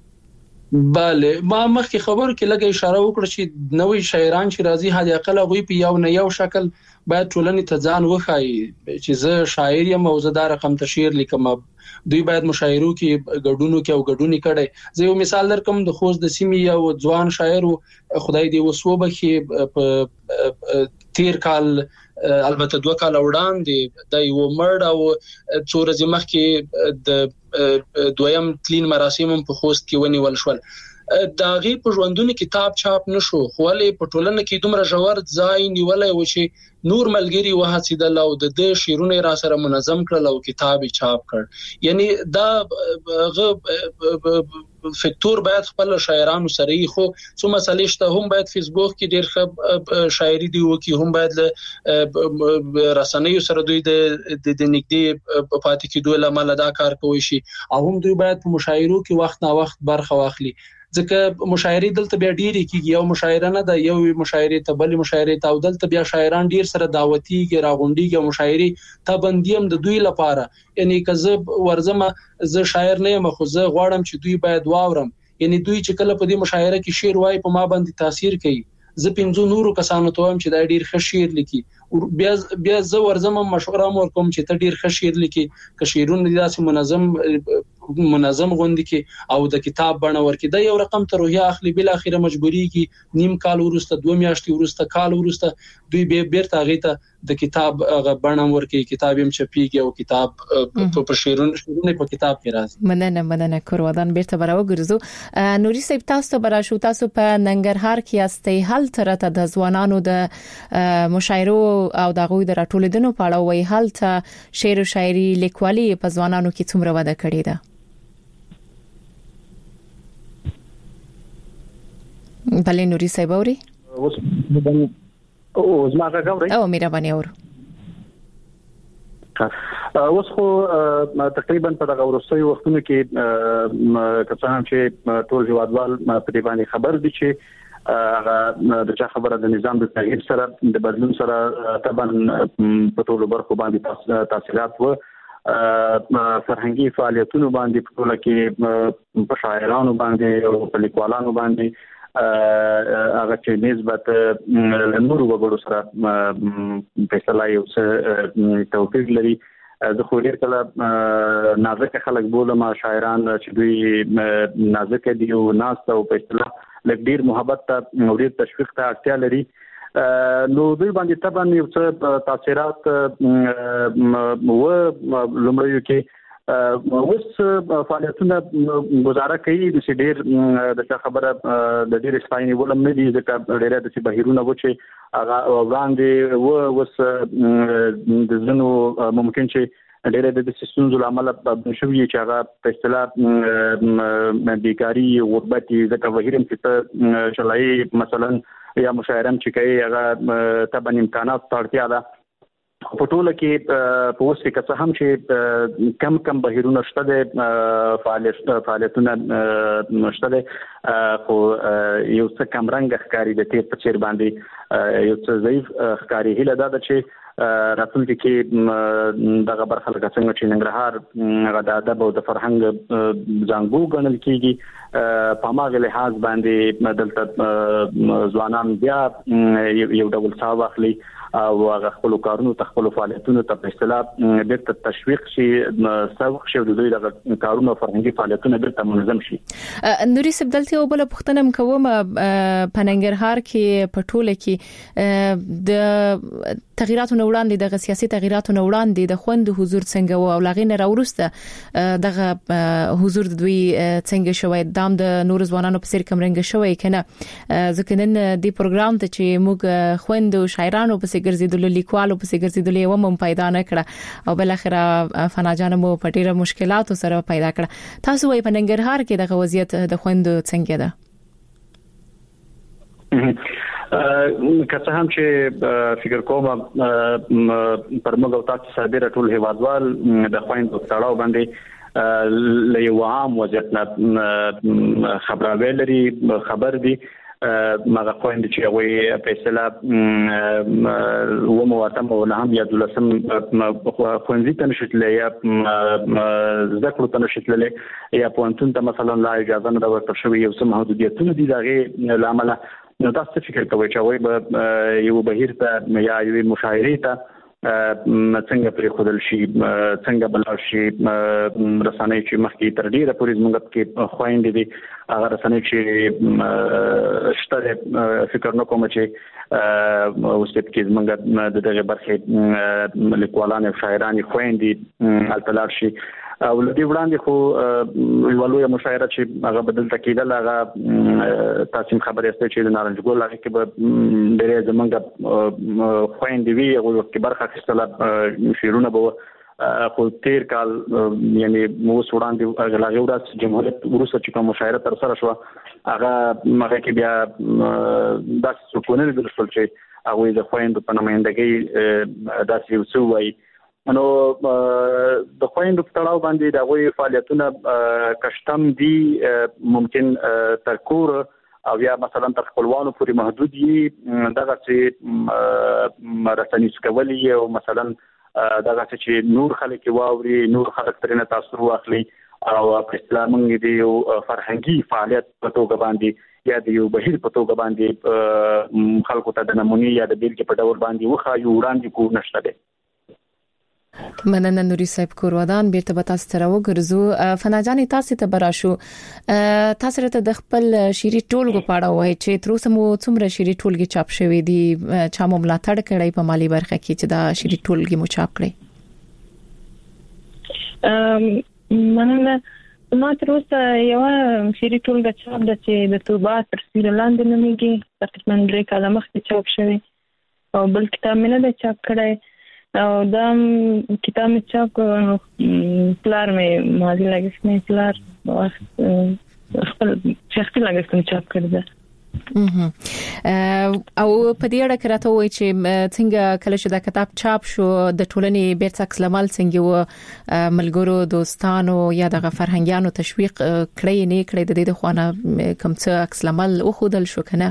bale ما مخکې خبر کې لګه اشاره وکړه چې نوې شاعران چې راځي هدي اقل غوي په یو نه یو شکل باید ټولنې ته ځان وخایي چې زه شاعر یم او زه دا رقم تشعیر لیکم. دوی باید مشاعرو کې ګډونو کې او ګډونی کړي. زه یو مثال درکم، د خوست د سیمې یو ځوان شاعر خدای دې وسوبه کې په تیر کال البته دوه کال وړاندې د یو مړ او څو ورځې مخکې د دویم تلین مراسم په خوست کې ونیول شول. دا غي په ژوندونو کتاب چاپ نشو، خو ولې په ټولنه کې دومره ژور ځای نیولای و چې نور ملګری وهڅیدل او د د شیرونه را سره منظم کړل او کتاب چاپ کړ. یعنی دا غ فکتور باید خپل شاعرانو سره یې خو څو مسلې شته، هم باید فیسبوک کې ډېر ښه شاعري دی وکي، هم باید رسنیو سره دوی د د نږدې پاتې کېدو لامل دا کار کوي شي، او هم دوی باید په مشاعرو کې وخت نه وخت برخه واخلي. ځکه مشاعري دلته بیا ډېری کیږي، یو مشاعره نه ده، یو مشاعره ته بل مشاعره ته او دلته بیا شاعران ډېر سره دعوتي کې راغونډيږي مشاعري ته بندیم د دوی لپاره. یعنی کزه ورزمه زه شاعر نه یم خو زه غواړم چې دوی باید واورم. یعنی دوی چې کله په دې مشاعره کې شعر وایي په ما باندې تاثیر کوي. زه پنځو نورو کسانو ته هم چې دا ډېر ښه شعر لیکي، بیا بیا زه ورزمه مشوره مور کوم چې ته ډېر ښه شعر لیکي، که شعرونه داسې منظم منظم غوندي کې او د کتاب بڼه ورکې دا یو رقم ته روحیه اخلي، بل اخیره مجبوريږي نیم کال ورسته دوه میاشتې ورسته کال ورسته دوی به بیرته غیته د کتاب بڼه ورکې، کتاب هم چپیږي او کتاب په شعرونه شعرونه په کتاب کې راځي. مننه مننه کورودان بیرته براو ګرځو. نوري صاحب تاسو برا شو، تاسو په ننګرهار کې استئ، هل ترته د ځوانانو د مشاعرو او د غوي د راټولیدنو په اړه وایي هل ته شعر او شاعري لیکوالي په ځوانانو کې څومره وده کړې ده؟ بله نوري صاحب اوري اوس او زما غاوري او میرا باندې اور اوس خو تقریبا په دغه ورسوي وختونو کې کسان چې ټول هیوادوال په دې باندې خبر دي چې هغه د چا خبره د نظام د تغییر سره د بدلون سره طبعا په ټولو برخو باندې تاثیرات و فرهنګي فعالیتونو باندې په ټوله کې په شاعرانو باندې او په لیکوالانو باندې هغه چې نسبت نورو وګړو سره فیصله یو څه توپیر لري. زه خو ډېر کله نازک خلک بولم شاعران چې دوی نازک دي او ناس او فیصله لږ ډېر محبت ته او ډېر تشویق ته اړتیا لري. نو دوی باندې طبعا یو څه تاثیرات و لمړیو کې اوس فعالیتونه گزاره کوي د ډېر د خبره د ډېر اسپایني ولم نه دي ځکه ډېر د بهیرونه و چې هغه وړاندې و اوس د زنو ممکن چې ډېر د سیستم عمل شوی چې هغه په اصطلاح بیکاری غربت ځکه بهیرم چې شلای مثلا یا مشاعرم چې کوي هغه طبعا امکانات اړتیا ده په ټوله کې په اوس کې څه هم چې کم کم بهیرونه شته د فعالیت فعالیتونه شته د خو یو څه کم رنګ ښکاری د تیر په چیر باندې یو څه ضعیف ښکاری هله ده چې راتلونکي کې دغه برخه لکه څنګه چې ننګرهار د ادب او د فرهنګ ځانګو ګڼل کېږي په ماغه لحاظ باندې دلته ځوانان بیا یو ډول څه واخلي او هغه خپل کارونو تخپل فعالیتونو ته په اصطلاح د تشویق شي سبق شي د دوی د کارونو فرهنګي فعالیتونه بیرته منظم شي. نوري سبدلته او بل پښتنم کوم په ننګرهار کې په ټوله کې د تغیراتو وړاندې د سیاسي تغیراتو وړاندې د خوند حضور څنګه او لاغینه راورسته دغه حضور د دوی څنګه شوی دام د نور ځوانانو په سر کمرنګ شوی کنه ځکه نن دی پروګرام ته چې موږ خوند او شاعرانو په سر ګرځیدل لیکوالو په سر ګرځیدل یو مم پیدا نه کړه او بل اخره فناجان مو په ډیره مشکلاتو سره پیدا کړه. تاسو وايي په ننګرهار کې دغه وضعیت د خوند څنګه ده؟ که څه هم چې فکر کوم پر موږ او تاسو سره ټول هیوادوال د خويند تړاو باندې له یو عام وضعیت خبره لري خبر دي مغه خويند چې وي په اصطلاح و مواتم او هم یا دلسم خوندې ته نشټلې یا ذکر ته نشټلې یا پونتون ته مثلا لا اجازه نه ورکړ شوی یو څه محدودیتونه دي دغه لامل نو تاسو فکر کوئ چې وای به یو بهیر ته یا یو مشاعره ته څنګه پرې خودل شي څنګه بلار شي رسانې چې مخکې تر ډیره پورې زموږ کې خويندې دي هغه رسانې چې شته فکر نه کوم چې اوس کې زموږ د دغه برخې لیکوالان او شاعران خويندې التلار شي او لدی وړاندې خو ولوی مشاعره چې هغه بدل تکیدل هغه تاسو خبرې ستې چې د نارنج ګل هغه کې به ډېر زمونږ خويندې وی او کې برخه اخیستله شیرونه به خو تیر کال یعنی مو وړاندې هغه ورځ جمهوریت وروسته چې کوم مشاعره تر سره شو هغه هغه کې بیا داس سکونه د رسول چې هغه د خويندو په نمائندګۍ داسې وسوي نو د خويندو په تړاو باندې د غوي فعالیتونه کشتم دي ممکن تر کور او یا مثلا تر خپلوانو پورې محدود دي دغه چې رسنۍ سکولي او مثلا دغه چې نور خلک واوري نور خلک ترنه تاثیر واخلي او په اسلامي دی او فرهنګي فعالیت په توګه باندې یا د یو بهیر په توګه باندې خلکو ته د نمونې یا د بیلګې په ډول باندې وخا یو وړاندې کو نشته ده. مننه نوري صاحب کورودان بیرته به تاسو سره وګرځو. فناجان تاسو ته براشو تاسو ته د خپل شيري ټولګو پاړه وای چې تر اوسه مو څومره شيري ټولګي چاپ شوې دي چا مو ملاتړ کړی په مالی برخه کې چې دا شيري ټولګي مو چاپ کړی؟ ام مننه ما تر اوسه یو شيري ټولګه چاپ د چې د توبه تر سیر لاندې نوميږي تقریبا درې کاله مخکې چاپ شوی او بل کتاب مې نه چاپ کړی او دا کتاب مې چاپ پلار مې ماضي لګښت مې پلار خپل شخصي لګښت مې چاپ کړی ده. او په دې اړه کراته وای چې څنګه کله چې دا کتاب چاپ شو د ټولنې بیرته عکس العمل څنګه و ملګرو دوستانو یا د فرهنګیانو تشویق کړی نه کړی د دې د خوانه کوم څه عکس العمل او خودل شو کنه؟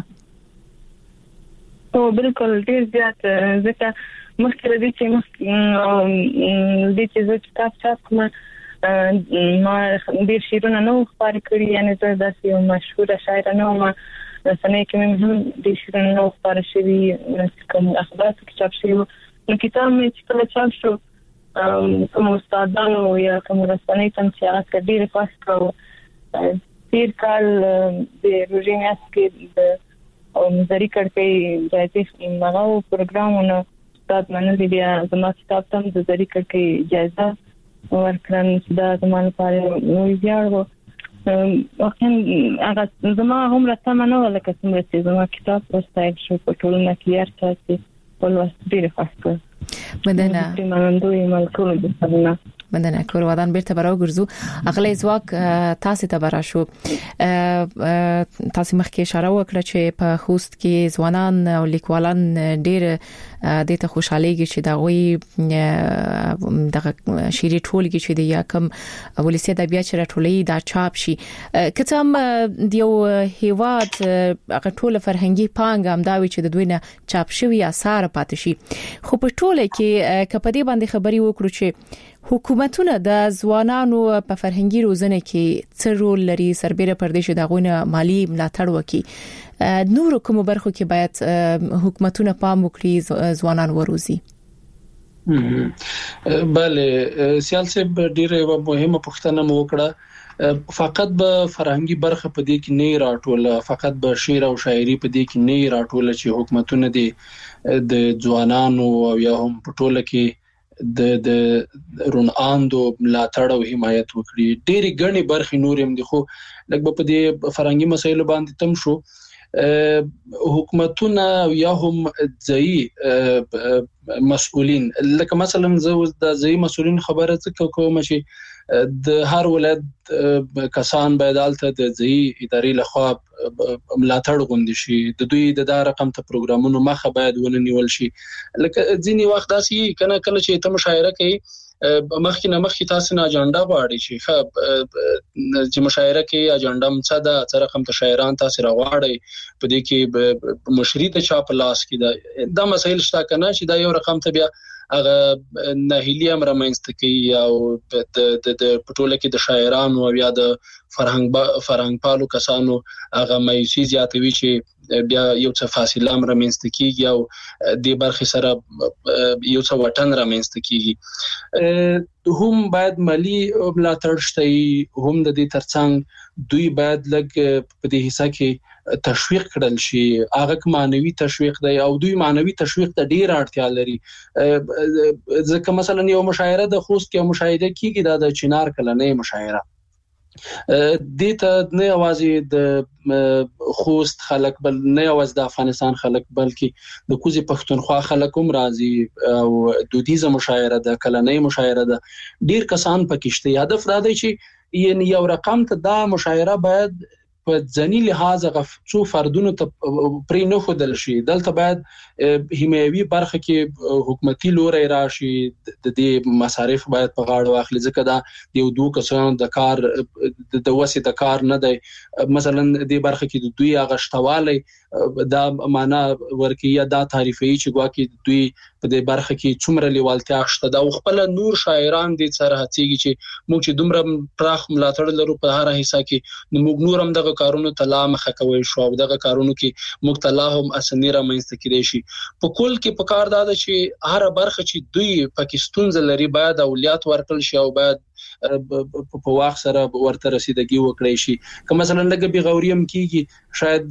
او بالکل ډیر زیات ځکه مخکې دې چې مخکې دې چې زه کتاب چاپ کوم ما ډیر شیرونه نو خبرې کړې یعنی زه داسې یو مشهور شاعر نه وم رسنۍ کې مې هم ډیر شیرونه نو خبرې شوي کوم اخبار کې چاپ شوي نو کتاب مې چې کله چاپ شو کوم استادانو یا کوم رسنۍ ته چې هغه ډیر پاس کړو تیر کال د روزي میاشت کې د او نظری کړکۍ جایزه مغاو پروګرامونه ستاسو باندې بیا زما کتاب ته د نظری کړکۍ جایزه ورکړم دا زموږ لپاره نوې ویاړ واقعا هغه زما هم راته منو لکه څنګه چې زما کتاب پروستایل شو په ټولنه کې ارتاسي په لوست ډیره خوښه مدنه منندوی ملکونه د سبنا مدنه کور ودان بیرته براو ګرځو اغلی زواک تاسو ته برا شو تاسو مخکې اشاره وکړه چې په خوست کې ځوانان او لیکوالان ډیر د ته خوشاليږي چې دا وی د شيري ټولګي چې د یاکم ولسی ادبیات چې راټولې دا چاپ شي کتم دیو هیواد هغه ټول فرهنګي پانګ هم دا وی چې د دوی نه چاپ شوی اثار پاتې شي خو په ټوله کې کپدې باندې خبري وکړو چې حکومتونه د ځوانانو په فرهنګي روزنه کې څه رول لري سربېره پردیش دغونه مالی ملاتړ وکړي نور کوم برخو کې باید حکومتونه پام وکړي ځوانان وروزي بله سیاسي ډیره یو مهمه پوښتنه مو وکړه فقط به فرهنګي برخه په دې کې نه راټوله فقط به شعر او شاعري په دې کې نه راټوله چې حکومتونه دي د ځوانانو او یا هم په ټوله کې د د روناندو ملاتړ او حمایت وکړي ډېری غني برخې نور هم دي خو لکه په دې فرهنګي مسایلو باندې تم شو حکومتونه یا هم ځای مسؤلین لکه مثلا زه د ځای مسؤلین خبره څه کوم چې د هر ولایت کسان باید الته د ځای ادارې لخوا ملاتړ غوندي شي د دوی د دا رقم ته پروګرامونو مخه باید وننیول شي لکه ځینی وخت داسي کنه کله چې ته مشاعره کوي مخکې نه مخکې تاسو نه اجنډا باندې شي خو چې مشاعره کې اجنډا مڅ دا څه رقم ته شاعران تاسو راوړي په دې کې مشري ته چا په لاس کې دا د مسایل شته کنه چې دا یو رقم ته بیا هغه ناهیلی امر مینځته کوي او د د پټوله کې د شاعرانو او یا د فرهنګ فرهنګ پالو کسانو هغه مایوسی زیاتوي چې بیا یو څه فاصله امر مینځته کیږي او د برخې سره یو څه وطن را مینځته کیږي هم باید مالی ملاتړ شته هم د دې ترڅنګ دوی باید لګ په دې حصہ کې تشویق کړل شي هغه معنوي تشویق دی او دوی معنوي تشویق ته ډیر اړتیا لري ځکه مثلا یو مشاعره د خوست کې مشاهده کیږي د چنار کلنې مشاعره د ته نه اوازې د خوست خلک بل نه اوز د افغانستان خلک بلکې د کوزي پښتونخوا خلک هم راځي او دودیزه مشاعره د کلنې مشاعره د ډیر کسان پکشته هدف دا دی چې یعنی یو رقم ته دا مشاعره باید په ځنی لحاظ غفڅو فردونو ته پرې نه خودل شي دلته باید حمایوي برخه کې حکومتي لوري راشي د دې مصارف باید په غاړه واخلي ځکه دا یو دوه کسان د کار د وسې د کار نه دی مثلا د برخه کې د دوی غشتواله دا معنا ورکی یا دا تعریفي چې ګواکې دوی په دې برخه کې څومره لیوالتیا شته دا خپل نور شاعران دي سره هڅيږي چې موږ چې دومره پراخ ملاتړ لرو په هر حصہ کې موږ نور هم دغه کارونو ته لا مخه کوي شو او دغه کارونو کې موږ ته لا هم اسنیره مینځته کېږي شي په کول کې په کار دا چې هر برخه چې دوی پاکستان زلري باید اولیات ورکل شي او باید په واخ سره ورته رسیدګي وکړي شي که مثلا لګ بي غوریم کیږي شاید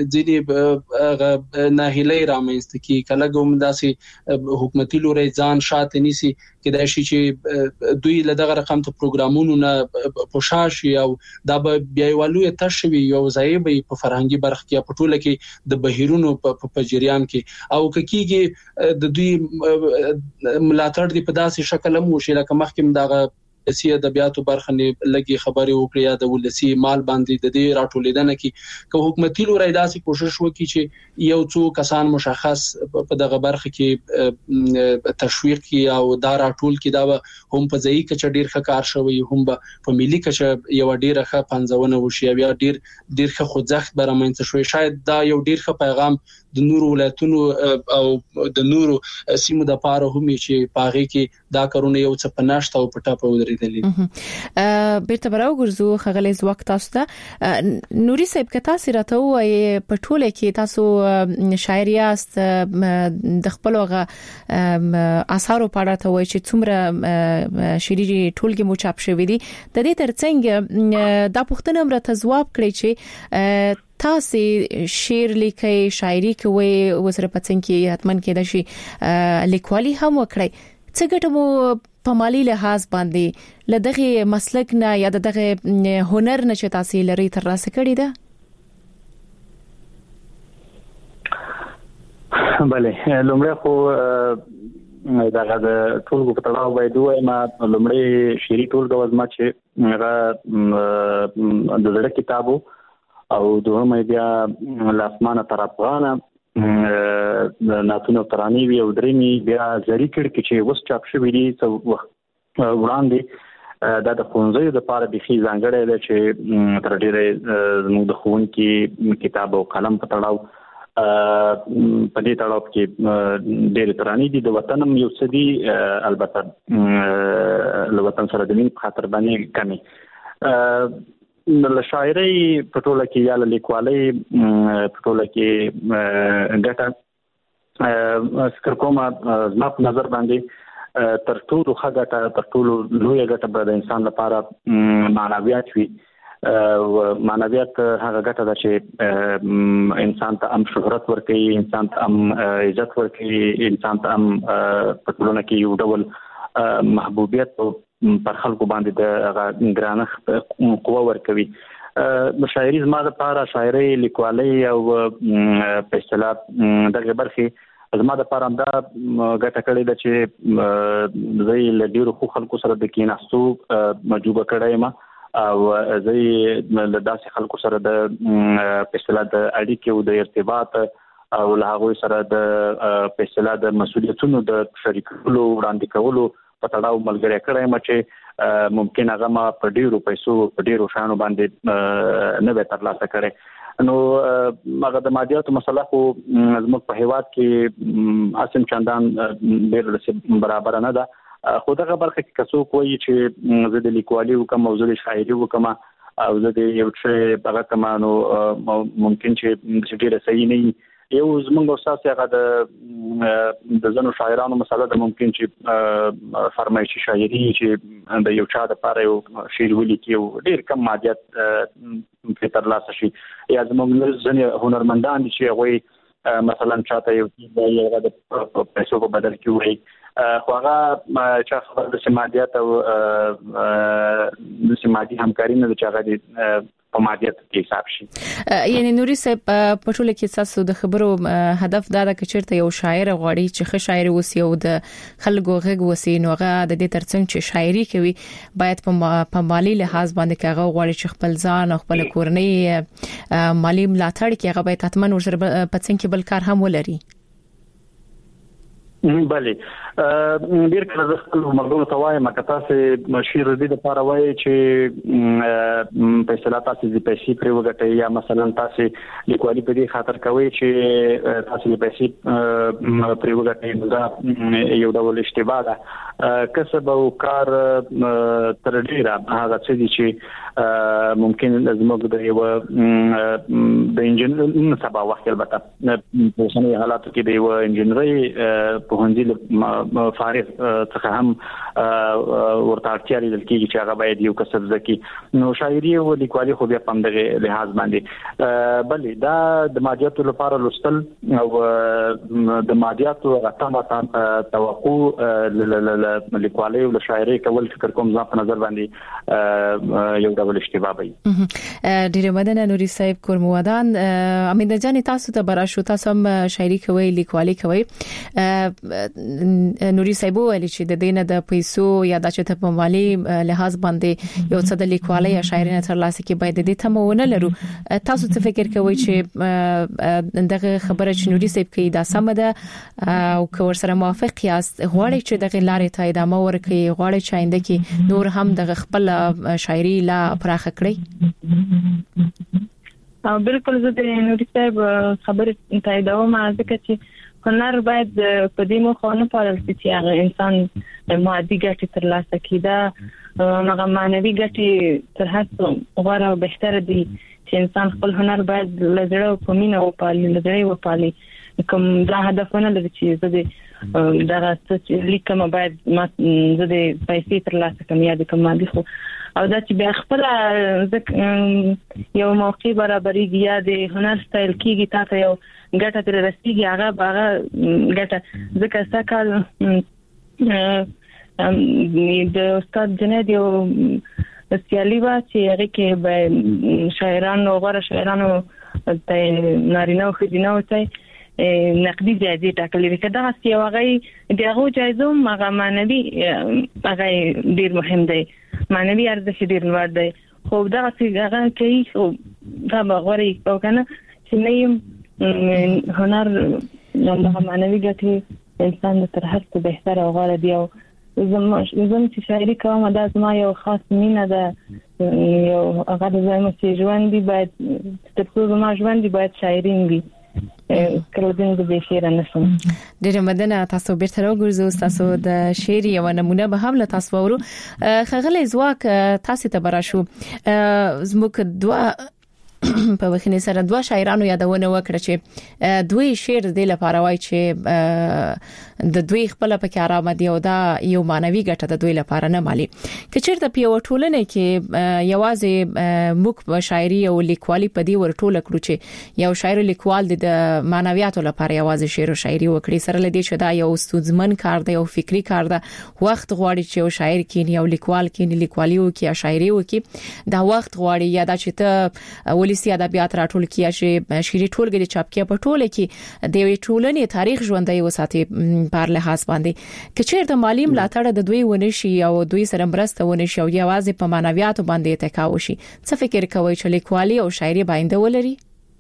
ځینې ناهیلي رامنځته کی کله کوم داسې حکومتي لوري ځان شاته نيسي کېدای شي چې دوی له دغه رقم ته پروګرامونو نه پوښاشي او دا به بیا ولوي تشوي یو ځای به په فرهنګي برخه کې په ټوله کې د بهیرونو په جریان کې او کېږي د دوی ملاتړ دی په داسې شکل مو شي لکه مخکې دغه سیاسي ادبیاتو برخه نه لګي خبري وکړي یا د ولسی مال باندې د دې راټولیدنه کې که حکومتي لوري داسې کوشش وکړي چې یو څو کسان مشخص په دغه برخه کې تشویق کی او دا راټول کی دا هم په ځای کې چې ډیر ښه کار شوی هم په ملي کې یو ډیر ښه پنځونه وشي یا ډیر ډیر ښه خوځښت برامنځ شوی شاید دا یو ډیر ښه پیغام د نورو ولایتونو او د نورو سیمو د پاره هم چې پاغي کې دا کارونه یو څه پناشته او پټه په ودرېدلې. ا بیرته براو ګرځو خغلې وخت تاسو ته نوري صاحب کتا سره وای په ټوله کې تاسو شاعر یاست د خپل وغه اثارو په اړه ته وای چې څومره شعري ټولګي مو چاپ شوې دي د دې ترڅنګ دا پوښتنه مرته جواب کړی چې تاسو شعر لیکي شاعري کوي وسره پڅن کې حتمن کې د شي لیکوالي هم وکړي څه ګټه مو په مالی لحاظ باندې لدغه مسلک نه یا دغه هنر نه چې تاسو لري تر راسه کړی ده؟ بله لومړی خو دغه د ټولګو په تړاو باید وایم لومړی شعري ټولګه وزما چې هغه د زړه کتابو او دوهم بیا لاسمانه تر افغانه ناتونو ترانی وی او درېمي بیا زری کړ کې چې وس چاپ شوی دی څو وړاندې دا د خونځي د پاره د خي ځانګړې ده چې تر ډیره زموږ د خون کې کتاب او قلم په تړاو په دې تړاو کې ډېر ترانی دي د وطنم یو څه دي البته له وطن سره د مين خاطر باندې کمی د شاعري په ټوله کې یا لیکوالي په ټوله کې ګټه فکر کوم زما په نظر باندې تر ټولو ښه ګټه تر ټولو لوی ګټه د انسان لپاره معنویات وي او معنویات هغه ګټه ده چې انسان ته هم شهرت ورکوي انسان ته هم عزت ورکوي انسان ته هم په ټولنه کې یو ډول محبوبیت پر خلکو باندې د ګرانه قوه ورکوي. د شاعري زما لپاره شاعري لیکوالي او په اصطلاح دغه برخه زما لپاره دا ګټه کړې ده چې زه له ډیرو خلکو سره د کیناستو مجبور کړم او زه له داسې خلکو سره د په اصطلاح د اړیکې او د ارتباط او له هغه سره د په اصطلاح د مسؤلیتونو د شریکولو وړاندې کولو په تړاو ملګری کړم چې ممکن هغه ما په ډیرو پیسو په ډیرو شانو باندې نه به ترلاسه کړي. نو هغه د مادیاتو مسله خو زموږ په هیواد کې اسیم چندان ډیر برابر نه ده خو دغه برخه کې کسو کوی چې زه د لیکوالي وکم او زه د شاعري وکم او زه د یو څه هغه کمانو ممکن چې ډیره صحیح نه یو زمونږ استاد هغه د د زنو شاعرانو مسله د ممکن چې فرمایشي شاعري چې د یو چا د پاره یو شعر ولیکي او ډیر کم مادیات په ترلاسه شي یا زمونږ ځنې هنرمندان دي چې هغه مثلا چاته یو د پیسو په بدل کې وایي خو هغه چې خبر د سمادیات او د سمادي همکاري نه چې هغه د په مادیات کې حساب شي. یعنی نوري صاحب په ټوله کې تاسو د خبرو هدف دا ده چې چیرته یو شاعر غواړي چې ښه شاعر وسی او د خلکو غږ وسی نو هغه د دې ترڅنګ چې شاعري کوي باید په مالی لحاظ باندې هغه غواړي چې خپل ځان او خپل کورنۍ مالی ملاتړ کوي هغه باید حتمن ورسره پڅن کې بل کار هم ولري. بله ډیر کله د خپل مرګونو توای مکه تاسو مشیر دې د پاره وای چې په اصطلاح تاسو د پیسې پر وګټي یا مثلا تاسو لیکوالي په دې خاطر کوي چې تاسو د پیسې پر وګټي دا یو ډول اشتباه ده. کسب او کار تر ډیره هغه څه دي چې ممکن زموږ د یو د انجنیر سبا وخت البته په څنګه حالاتو کې د یو انجنیري په هندي فارغ څخه هم ورته اړتیا لري چې هغه باید یو کسب زکي. نو شاعري او لیکوالي خو بیا په دغه لحاظ باندې بلې دا د مادیاتو لپاره لوستل او د مادیاتو غټه توقع لیکوالي او شاعري کول فکر کوم ځان په نظر باندې یو ډول اشتباه وي. ډیره مننه نوري صاحب کورموادان. امید جان تاسو ته براشو تاسو هم شاعري کوي لیکوالي کوي. نوري صاحب ویل چې د دینه د پیسو یا د چته په مالی لحاظ باندې یو څه د لیکوالي یا شاعري نه ترلاسه کې باید د دې تمونه لرو. تاسو څه فکر کوئ چې دغه خبره چې نوري صاحب کوي دا سم ده او که ورسره موافق یاست غواړئ چې دغه لارې ته ادامه ورکړئ غواړئ چې آینده کې نور هم دغه خپل شاعري لا پراخه کړئ؟ بالکل زه د نوري صاحب خبره تاییدوم ځکه چې هنر باید په دې مخه نه پالل چې هغه انسان مادي ګټه ترلاسه کړي دا هغه معنوي ګټه تر هڅه غوړه او بهتره دي چې انسان خپل هنر باید لږه په مینه او پالي لږه و پالي کوم دا هدفونه لري چې زه دا څه لیکم باید ما زه د پیسې ترلاسه کوم یا د کوم مادي خو او دا چې بیا خپل یو موقع برابرېږي یا د هنر سټایل کېږي تاسو یو ګټه تر رسېږي هغه هغه ګټه ځکه سکهال د استاد جنید یو سیالي وا چې هغه کې به شاعرانو غوړ شاعرانو ته نارینه او ښځینه وته نقدي جایزې ټاکلې وي کدا چې هغه دغه جایزو هغه معنوي هغه ډیر مهم دی معنوي ارزښت ډیر لوړ دی خو دا چې هغه کوي خو دا غوړي او کنه چې نه هنر هغه معنوي ګټه انسان تر هر څه بهتر او غوړ دی او زما زما چې شاعري کوم دا زما یو خاص مینه ده یو هغه د زما چې ژوند دی باید تر څو زما ژوند دی باید شاعري وي کله دې د شعر نه سم ډېر مدنه تاسو بیرته راوګرځو تاسو د شعر یو نمونه به هم له تاسو ورو خغلی زواک تاسو ته براشو زموږ دوا په وخت سره دوا شاعرانو یادونه وکړه چې دوی شعر د لپاره وای چې د دوی خپل په آرام دي او دا یو مانوي ګټه د دوی لپاره نه مالي کچېرته په یو ټولنه کې یوازې موږ شاعري او لیکوالي په دې ورټوله کړو چې یو شاعر لیکوال د مانویاتو لپاره یوازې شعر او شاعري وکړي سره لدی چې دا یو ستونزمن کار دی او فکری کار دی وخت غواړي چې یو شاعر کینی او لیکوال کینی لیکوالي او کې شاعري وکړي دا وخت غواړي یا دا چې ته ولسی ادبیات راټول کیږي چې شعري ټولګي چاپ کیه په ټوله کې د وی ټولنې تاریخ ژوندۍ وساتي پر لحاظ باندې کچېر د مالی ملاتړ د دوی ونشي او دوی سره مرسته ونشي او یوازې په معنویاتو باندې تکاو شي څه فکر کوي چې لیکوالي او شاعري باندې ولري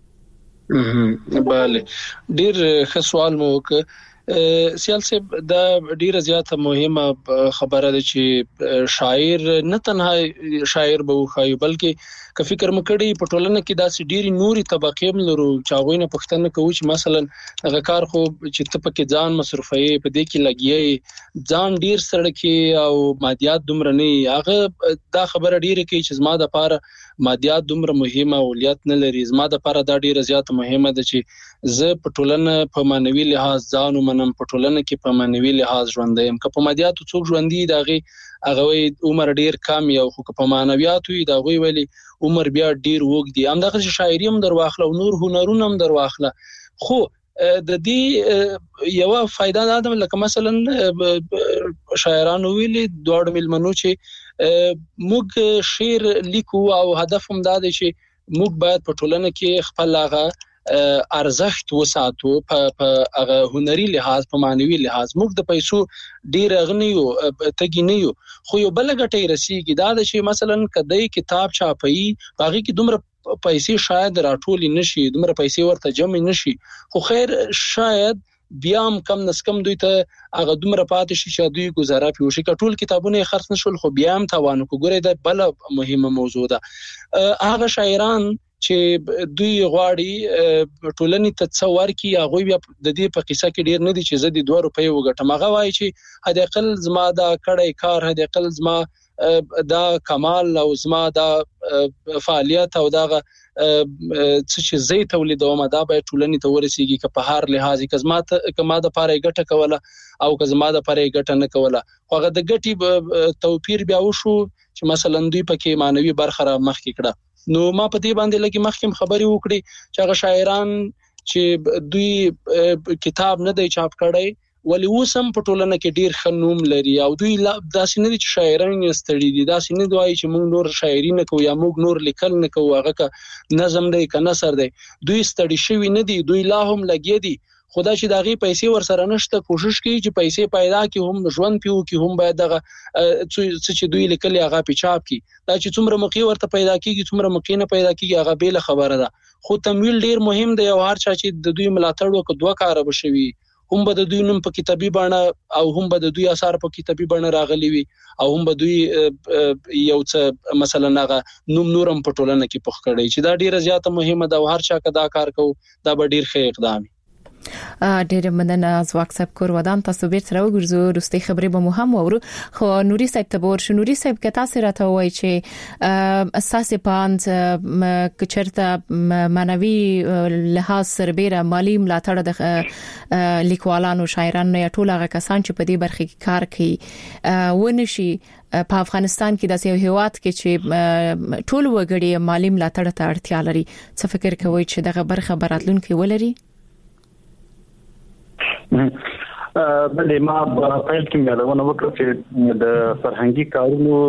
bale ډیر ښه سوال مو وکړ سیاسي دا ډیره زیاته مهمه خبره ده چې شاعر نه تنها شاعر به وخایي بلکې که فکر مکړی په ټولنه کې داسې ډیری نوري طبقې هم لرو چې هغه نه پښتنه کوي چې مثلا هغه کار خو چې ته پکې ځان مصرفي په دې کې لګیي ځان ډیر سره کې او مادیات دومره نه هغه دا خبره ډیره کوي چې زما د پاره مادیات دومره مهمه اولیت نه لري زما د پاره دا ډیره زیاته مهمه ده چې زه په ټولنه په مانوي لحاظ ځان ومنم په ټولنه کې په مانوي لحاظ ژوند یم که په مادیاتو څوک ژوند دي داغي هغه عمر ډیر کم یو خو په مانویاتو دی داغي ویلي عمر بیا ډیر وګ دي همدغه شاعري هم درواخله او نور هنرونه هم درواخله خو د دې یو فائدہ دا ده لکه مثلا شاعرانو ویلي دوړ ملمنو چې موږ شعر لیکو او هدف هم دا دی چې موږ باید په ټولنه کې خپل هغه ارزښت وساتو په هغه هنري لحاظ په معنوي لحاظ موږ د پیسو ډیر غنیو تګینیو خو یو بل غټي رسیږي دا د شي مثلا کدی کتاب چاپي باغی کې دومره پیسې شاید راټول نشي دومره پیسې ورته جمع نشي خو خیر شاید بیا هم کم نس کم دوی ته هغه دومره پاتې شي چې دوی گزاره پیوشي کټول کتابونه خرڅ نشول خو بیا هم توان کو ګوره دا بل مهمه موضوع ده هغه شاعران چې دوی غواړي ټولنې ته تصور کی هغه بیا د دې په قصه کې ډیر نه دي چې زه د دوه روپۍ وګټم هغه وایي چې هدا اقل زما دا کړی کار هدا اقل زما دا کمال او زما دا فعالیت او دا چې زه تولیدوم دا به ټولنې ته ورسیږي که په هر لحاظ کې زما ته کما د پاره ګټه کوله او که زما د پاره ګټه نه کوله خو هغه د ګټي توپیر بیا وشو چې مثلا دوی پکې مانوي برخه را مخ کې کړه نو ما په دې باندې لګي مخکې خبرې وکړي چې هغه شاعران چې دوی کتاب نه دی چاپ کړی ولی وسم په ټولنه کې ډیر خنوم لري او دوی داسې نه دي چې شاعران یې ستړي دي داسې نه دوی چې موږ نور شاعري نه کوو یا موږ نور لیکل نه کوو هغه ک نظم دی ک نثر دی دوی ستړي شوی نه دي دوی لا هم لګي دي خدا چې داغي پیسې ور سره نشته کوشش کوي چې پیسې پیدا کی هم ژوند پیو کی هم باید دغه چې دوی لیکلي هغه پیچاپ کی دا چې څومره مقی ورته پیدا کیږي څومره مقی نه پیدا کیږي هغه بیل خبره ده خو تمویل ډیر مهم دی او هر چا چې د دوی ملاتړ وکړي دوه کار بشوي هم به د دوی نوم په کتابي باندې او هم به د دوی اثر په کتابي باندې راغلي وي او هم به دوی یو څه مثلا هغه نوم نورم په ټولنه کې پخ کړي چې دا ډیره زیاته مهمه ده او هر چا کدا کار کوي دا به ډیر ښه اقدام ډېر مننه از واکسپ کور ودان تاسو بیرته راوګرځو وروستي خبرې به مو هم وورو خو نوري صاحب ته ور شو نوري صاحب که تاسو راته وایي چې اساس پاند کچرته مانوي لحاظ سربېره مالی ملاتړ د لیکوالانو شاعرانو یا ټول هغه کسان چې په دې برخه کې کار کوي ونشي په افغانستان کې د یو هیواد کې چې ټول وګړي مالی ملاتړ ته اړتیا لري څه فکر کوي چې دغه برخه براتلونکو ولري بلې ما په کې مېلونه وکړه چې د فرهنګي کارونو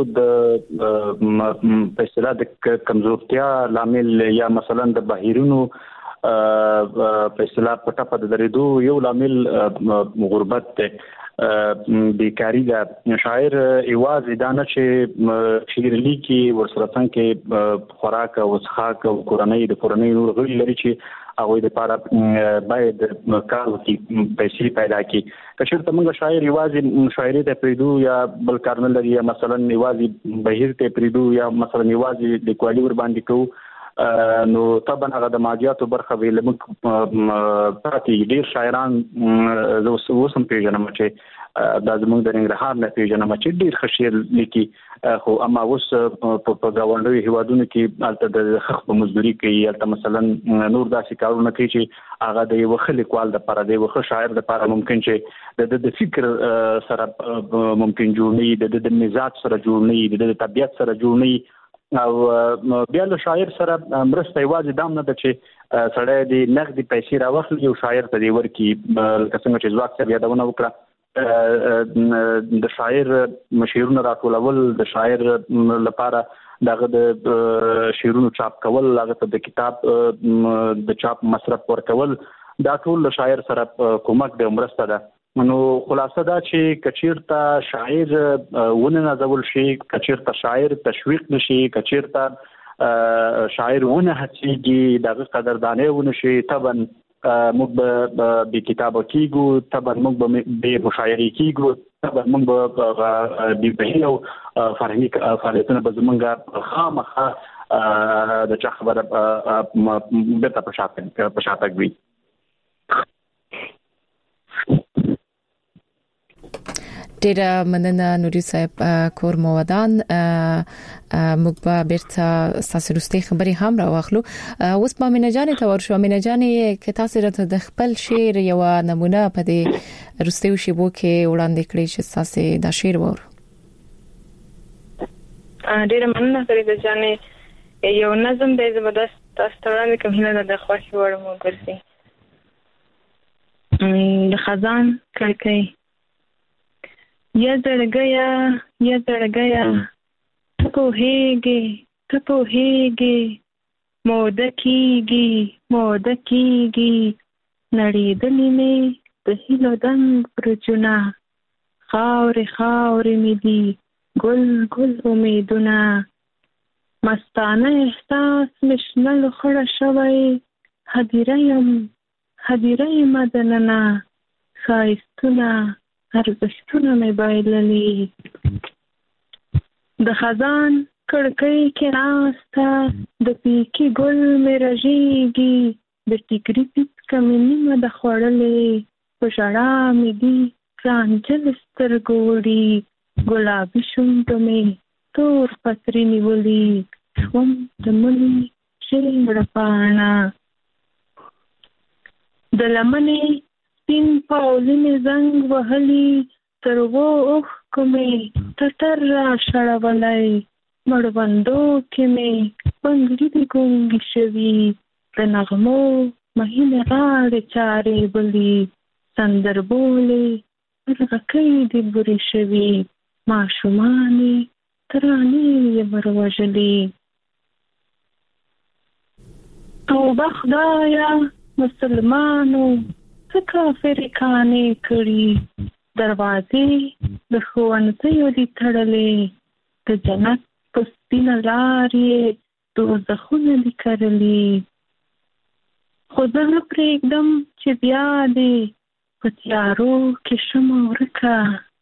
د په اصطلاح د کمزورتیا لامل یا مثلا د بهیرونو په اصطلاح په ټاپه د درېدو یو لامل غربت ته بیکاری ده شاعر ایواز دانه چې شعر لیکي ورسره څنګه خوراک او څښاک او کورنۍ د کورنۍ نور غړي لري چې هغه د لپاره باید کار وکړي پیسې پیدا کړي که چېرته موږ شاعر ایواز شاعري ته پریدو یا بل کار نه لري یا مثلا ایواز بهیر ته پریدو یا مثلا ایواز د کوالي ور باندې کوو نو طبعا هغه د ماجیاتو برخه ویل موږ پاتې ډیر شاعران زه وسم پیژنم چې د زموږ د ننګرهار نه پیژنم چې ډیر خشیر لیکي خو اما اوس په گاونډي هیوادونو کې البته د خخ په مزدوري کوي البته مثلا نور داسې کارونه کوي چې هغه د یو خل لیکوال د لپاره د یو شاعر د لپاره ممکن چې د فکر سره ممکن جوړ نه د مزاج سره جوړ نه د طبيعت سره جوړ نه او بیا له شاعر سره مرسته یوازې دام نه ده چې سړی د نقدي پیسې راوخلي یو شاعر ته دی ورکی لکه څنګه چې ځواک څخه یادونه وکړه د شاعر مشیرونه راټولول د شاعر لپاره دغه د شعرونو چاپ کول هغه ته د کتاب د چاپ مصرف ورکول دا ټول له شاعر سره کومک د مرسته ده نو خلاصه دا چې کچیرته شاعر ونه نازول شي کچیرته شاعر تشویق نشي کچیرته شاعر ونه هڅيږي دغه قدردانه ونه شي طبعا موږ به کتابه کیږو طبعا موږ به مشاعره کیږو طبعا موږ به د بهیو فرهنګي فعالیتونه به زمونږه خامخا د چا خبره به په شاته په شاته وي ډیر مننه نوري صاحب کور مو ودان موږ به بیرته تاسو وروستي خبري هم راوخلو اوس په مینه جان ته ورشو مینه جان کې تاسو راته د خپل شعر یو نمونه په دې وروستي شیبو کې وړاندې کړی چې تاسو دا شعر وور ډیر مننه فريده جانې یو نظم د زبردست تاسو وړاندې کوم نه د خوښي وړ مو ګرځي د خزان کړکۍ یا زړګیا یا زړګیا ته په هيږي ته په هيږي موده کیږي موده کیږي نړیدلې مې د هیلو دنګ پرچونه خاورې خاورې مې دي ګل ګل امیدونه مستانه احساس مشنه لخړه شوی هدیره یم هدیره یم دننه ښایستونه ارزښتونه مې بایللي د خزان کړکۍ کې ناسته د پیکي ګل مې رژېږي د ټیکري پیڅکه مې نیمه ده خوړلې په ژړا مې دي رانجل سترګو وړي ګلابي شونډو مې تور پتري نیولي شوم د ملي شیړه پاڼه د لمنې سپین پاولینې زنګ وهلي تر و اوښ کومې ټټر را شړولی مړوندو کې مې بنګړي دي ګونګي شوي د نغمو مهینې غاړې چارې بلي سندربولې مرغکۍ دي بورې شوي ماشومانې ترانې یې وروژلي توبه خدایه مسلمانو څه کافرې کانې کړي دروازې د ښوونځیو دي تړلې د جنت په سپینه لار یې دوزخونه دي کرلي خو زه نه پرېږدم چې بیا دې په تیارو کې شمه ورکه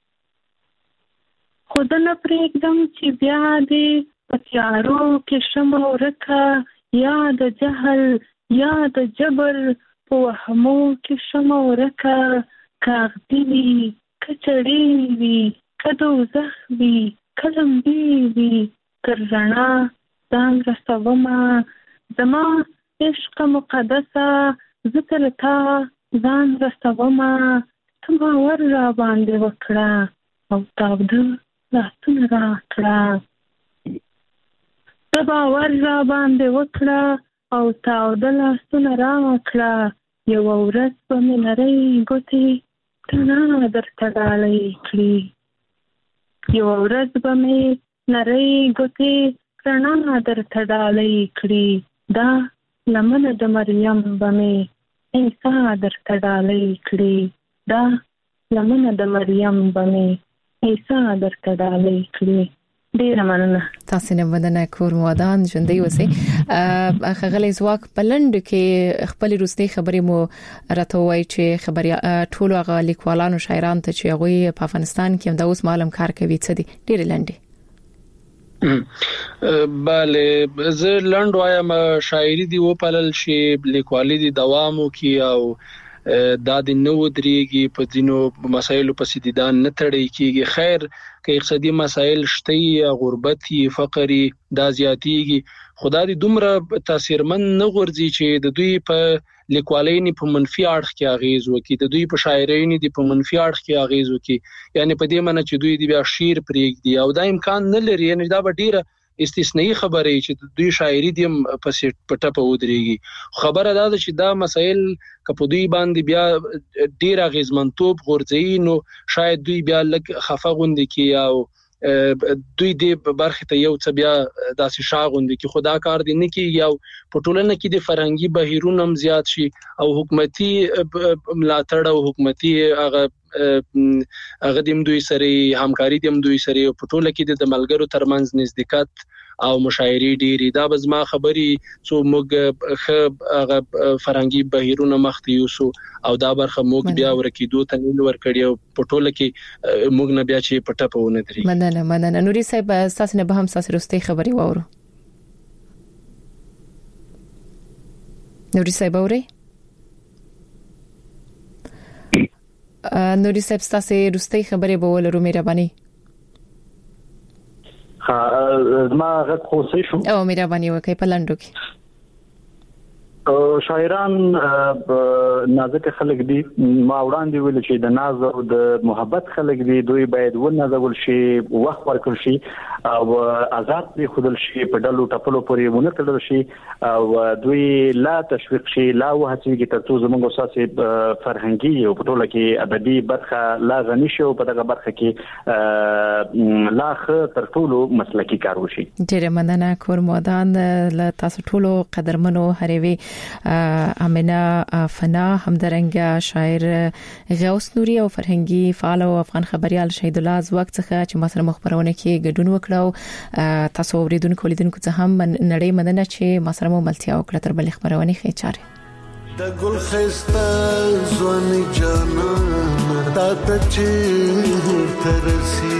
خو زه نه پرېږدم چې بیا دې په تیارو کې شمه ورکه یا د جهل یا د جبر په وهمو کې شمه ورکه کاغدي وي کچړې وي که دوزخ وي که لمبې وي تر رڼا ځان رسومه زما عشق مقدسه زه تر تا ځان رسومه ته باور را باندې وکړه او تاوده لاسونه راکړه ته باور را باندې وکړه او تاوده لاسونه راکړه یوه ورځ به مې نرۍ ګوتې تڼا درته ډالۍ کړي یوه ورځ به مې نرۍ ګوتې رڼا درته ډالۍ کړي دا لمنه د مریم به مې عیسی درته ډالۍ کړي دا لمنه د مریم به مې عیسی درته ډالۍ کړي. ډیره مننه. تاسو نه مننه کور مودان ژوندۍ اوسئ. خغلی زواک بلند کې خپل روستي خبرې مو راته وای چې خبري ټول هغه لیکوالانو شاعرانو ته چې هغه په افغانستان کې د اوس معلوم کار کوي څه دي ډیره لنډي. بله زه لنډ وایم شاعري دی و پلل شي لیکوالي دی دوامو کې او دا د نو درېږي په دینو مسایلو په سیدیدان نه تړي کیږي خیر کې اقتصادي مسایل شته غربتي فقري دا زیاتیږي خدای دې دومره تاثیرمن نه غورځي چې د دوی په لیکوالۍ په منفي اړخ کې اغیز وکړي د دوی په شاعرۍ نه په منفي اړخ کې اغیز وکړي یعنی په دې معنی چې دوی دې بیا شعر پرېږدي او دا امکان نه لري یعنی دا به ډیره استثنایی خبره چې دوی شاعري دیم په پټه په ودرېږي خبره دا ده چې دا مسائل کپو دوی باندې بیا ډیر غیزمنتوب غورځي نو شاید دوی بیا لږ خفه غوندي کی او دوی دې برخه ته یو څه بیا داسې شاغوندي کی خدا کار دي نه کی یو پټولنه کې د فرهنګي بهیرونم زیات شي او حکومتي ملاتړ او حکومتي هغه هغه دیم دوی سره همکاري دیم دوی سره پټوله کې د ملګرو ترمنځ نزدېکت او مشاعري ډيري دا به زما خبري څو موږ خ هغه فرهنګي بهیرونه مخته یوسو او دا برخه موږ بیا ورکیدو ته نه ورکړیو پټوله کې موږ نه بیا چې پټه پونه دري مننه مننه نوري صاحب تاسو نه به هم تاسو رستي خبري وورو نوري صاحب اوري نوري صاحب تاسو رستي خبري به ولرو مهرباني ها ما غږ خو صحیح شو او مهرباني وکړئ په لاندو کې شاعران نازک خلک دي ما وړاندې ویل چې د ناز او د محبت خلک دي دوی باید ونازول شي وخت ورکړل شي او آزاد دي خودل شي په ډلو ټپلو پورې مونږ تلل شي او دوی لا تشویق شي لا وهڅيږي ترڅو زموږ اساسي فرهنګي او په ټوله کې ادبي برخه لا غني شي او په دغه برخه کې لا خ تر ټولو مسلکي کار وشي. ډیره مننه کور مودان له تاسو ټولو قدرمنو هروي امنه فنا همدرنګ شاعر غوث نوري او فرهنګي فعال او افغان خبريال شهید الله زواک څخه چې مسره مخبرونه کې ګډون وکړو تاسو اوریدونکو لیدونکو څخه هم نړۍ مننه چې مسره مو ملتیا وکړه تر بل خبرونه خې چاره د ګل خسته ځواني جانان تا ته چې ترسي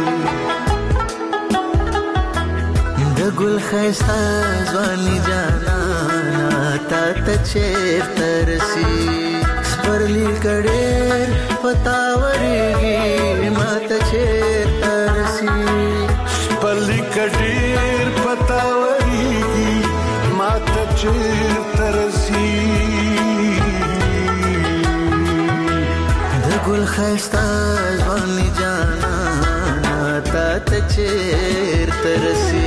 د ګل خسته ځواني جانان تا ته چیرته رسی سپرلی کډېر پتاورېږي ما ته چیرته رسی سپرلی کډېر پتاورېږي ما ته چیرته رسی د ګل ښایسته ځواني جانانه تا ته چیرته رسی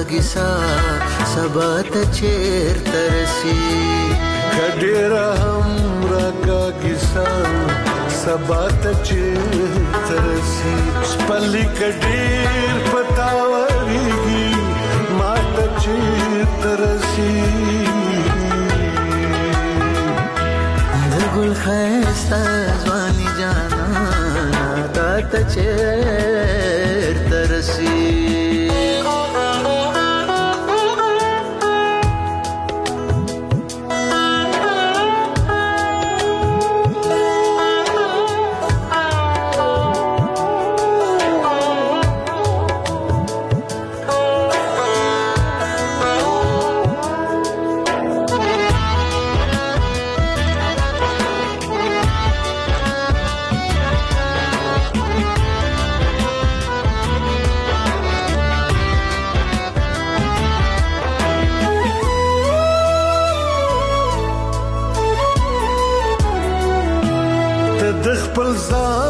کیسا سبا ته چیرته رسی کډیر هم راکا کیسا سبا ته چیرته رسی سپلی کډیر پتاوريږي ما ته چیرته رسی ګل خيستا ځواني جانا تا ته چیرته رسی د خپل ځان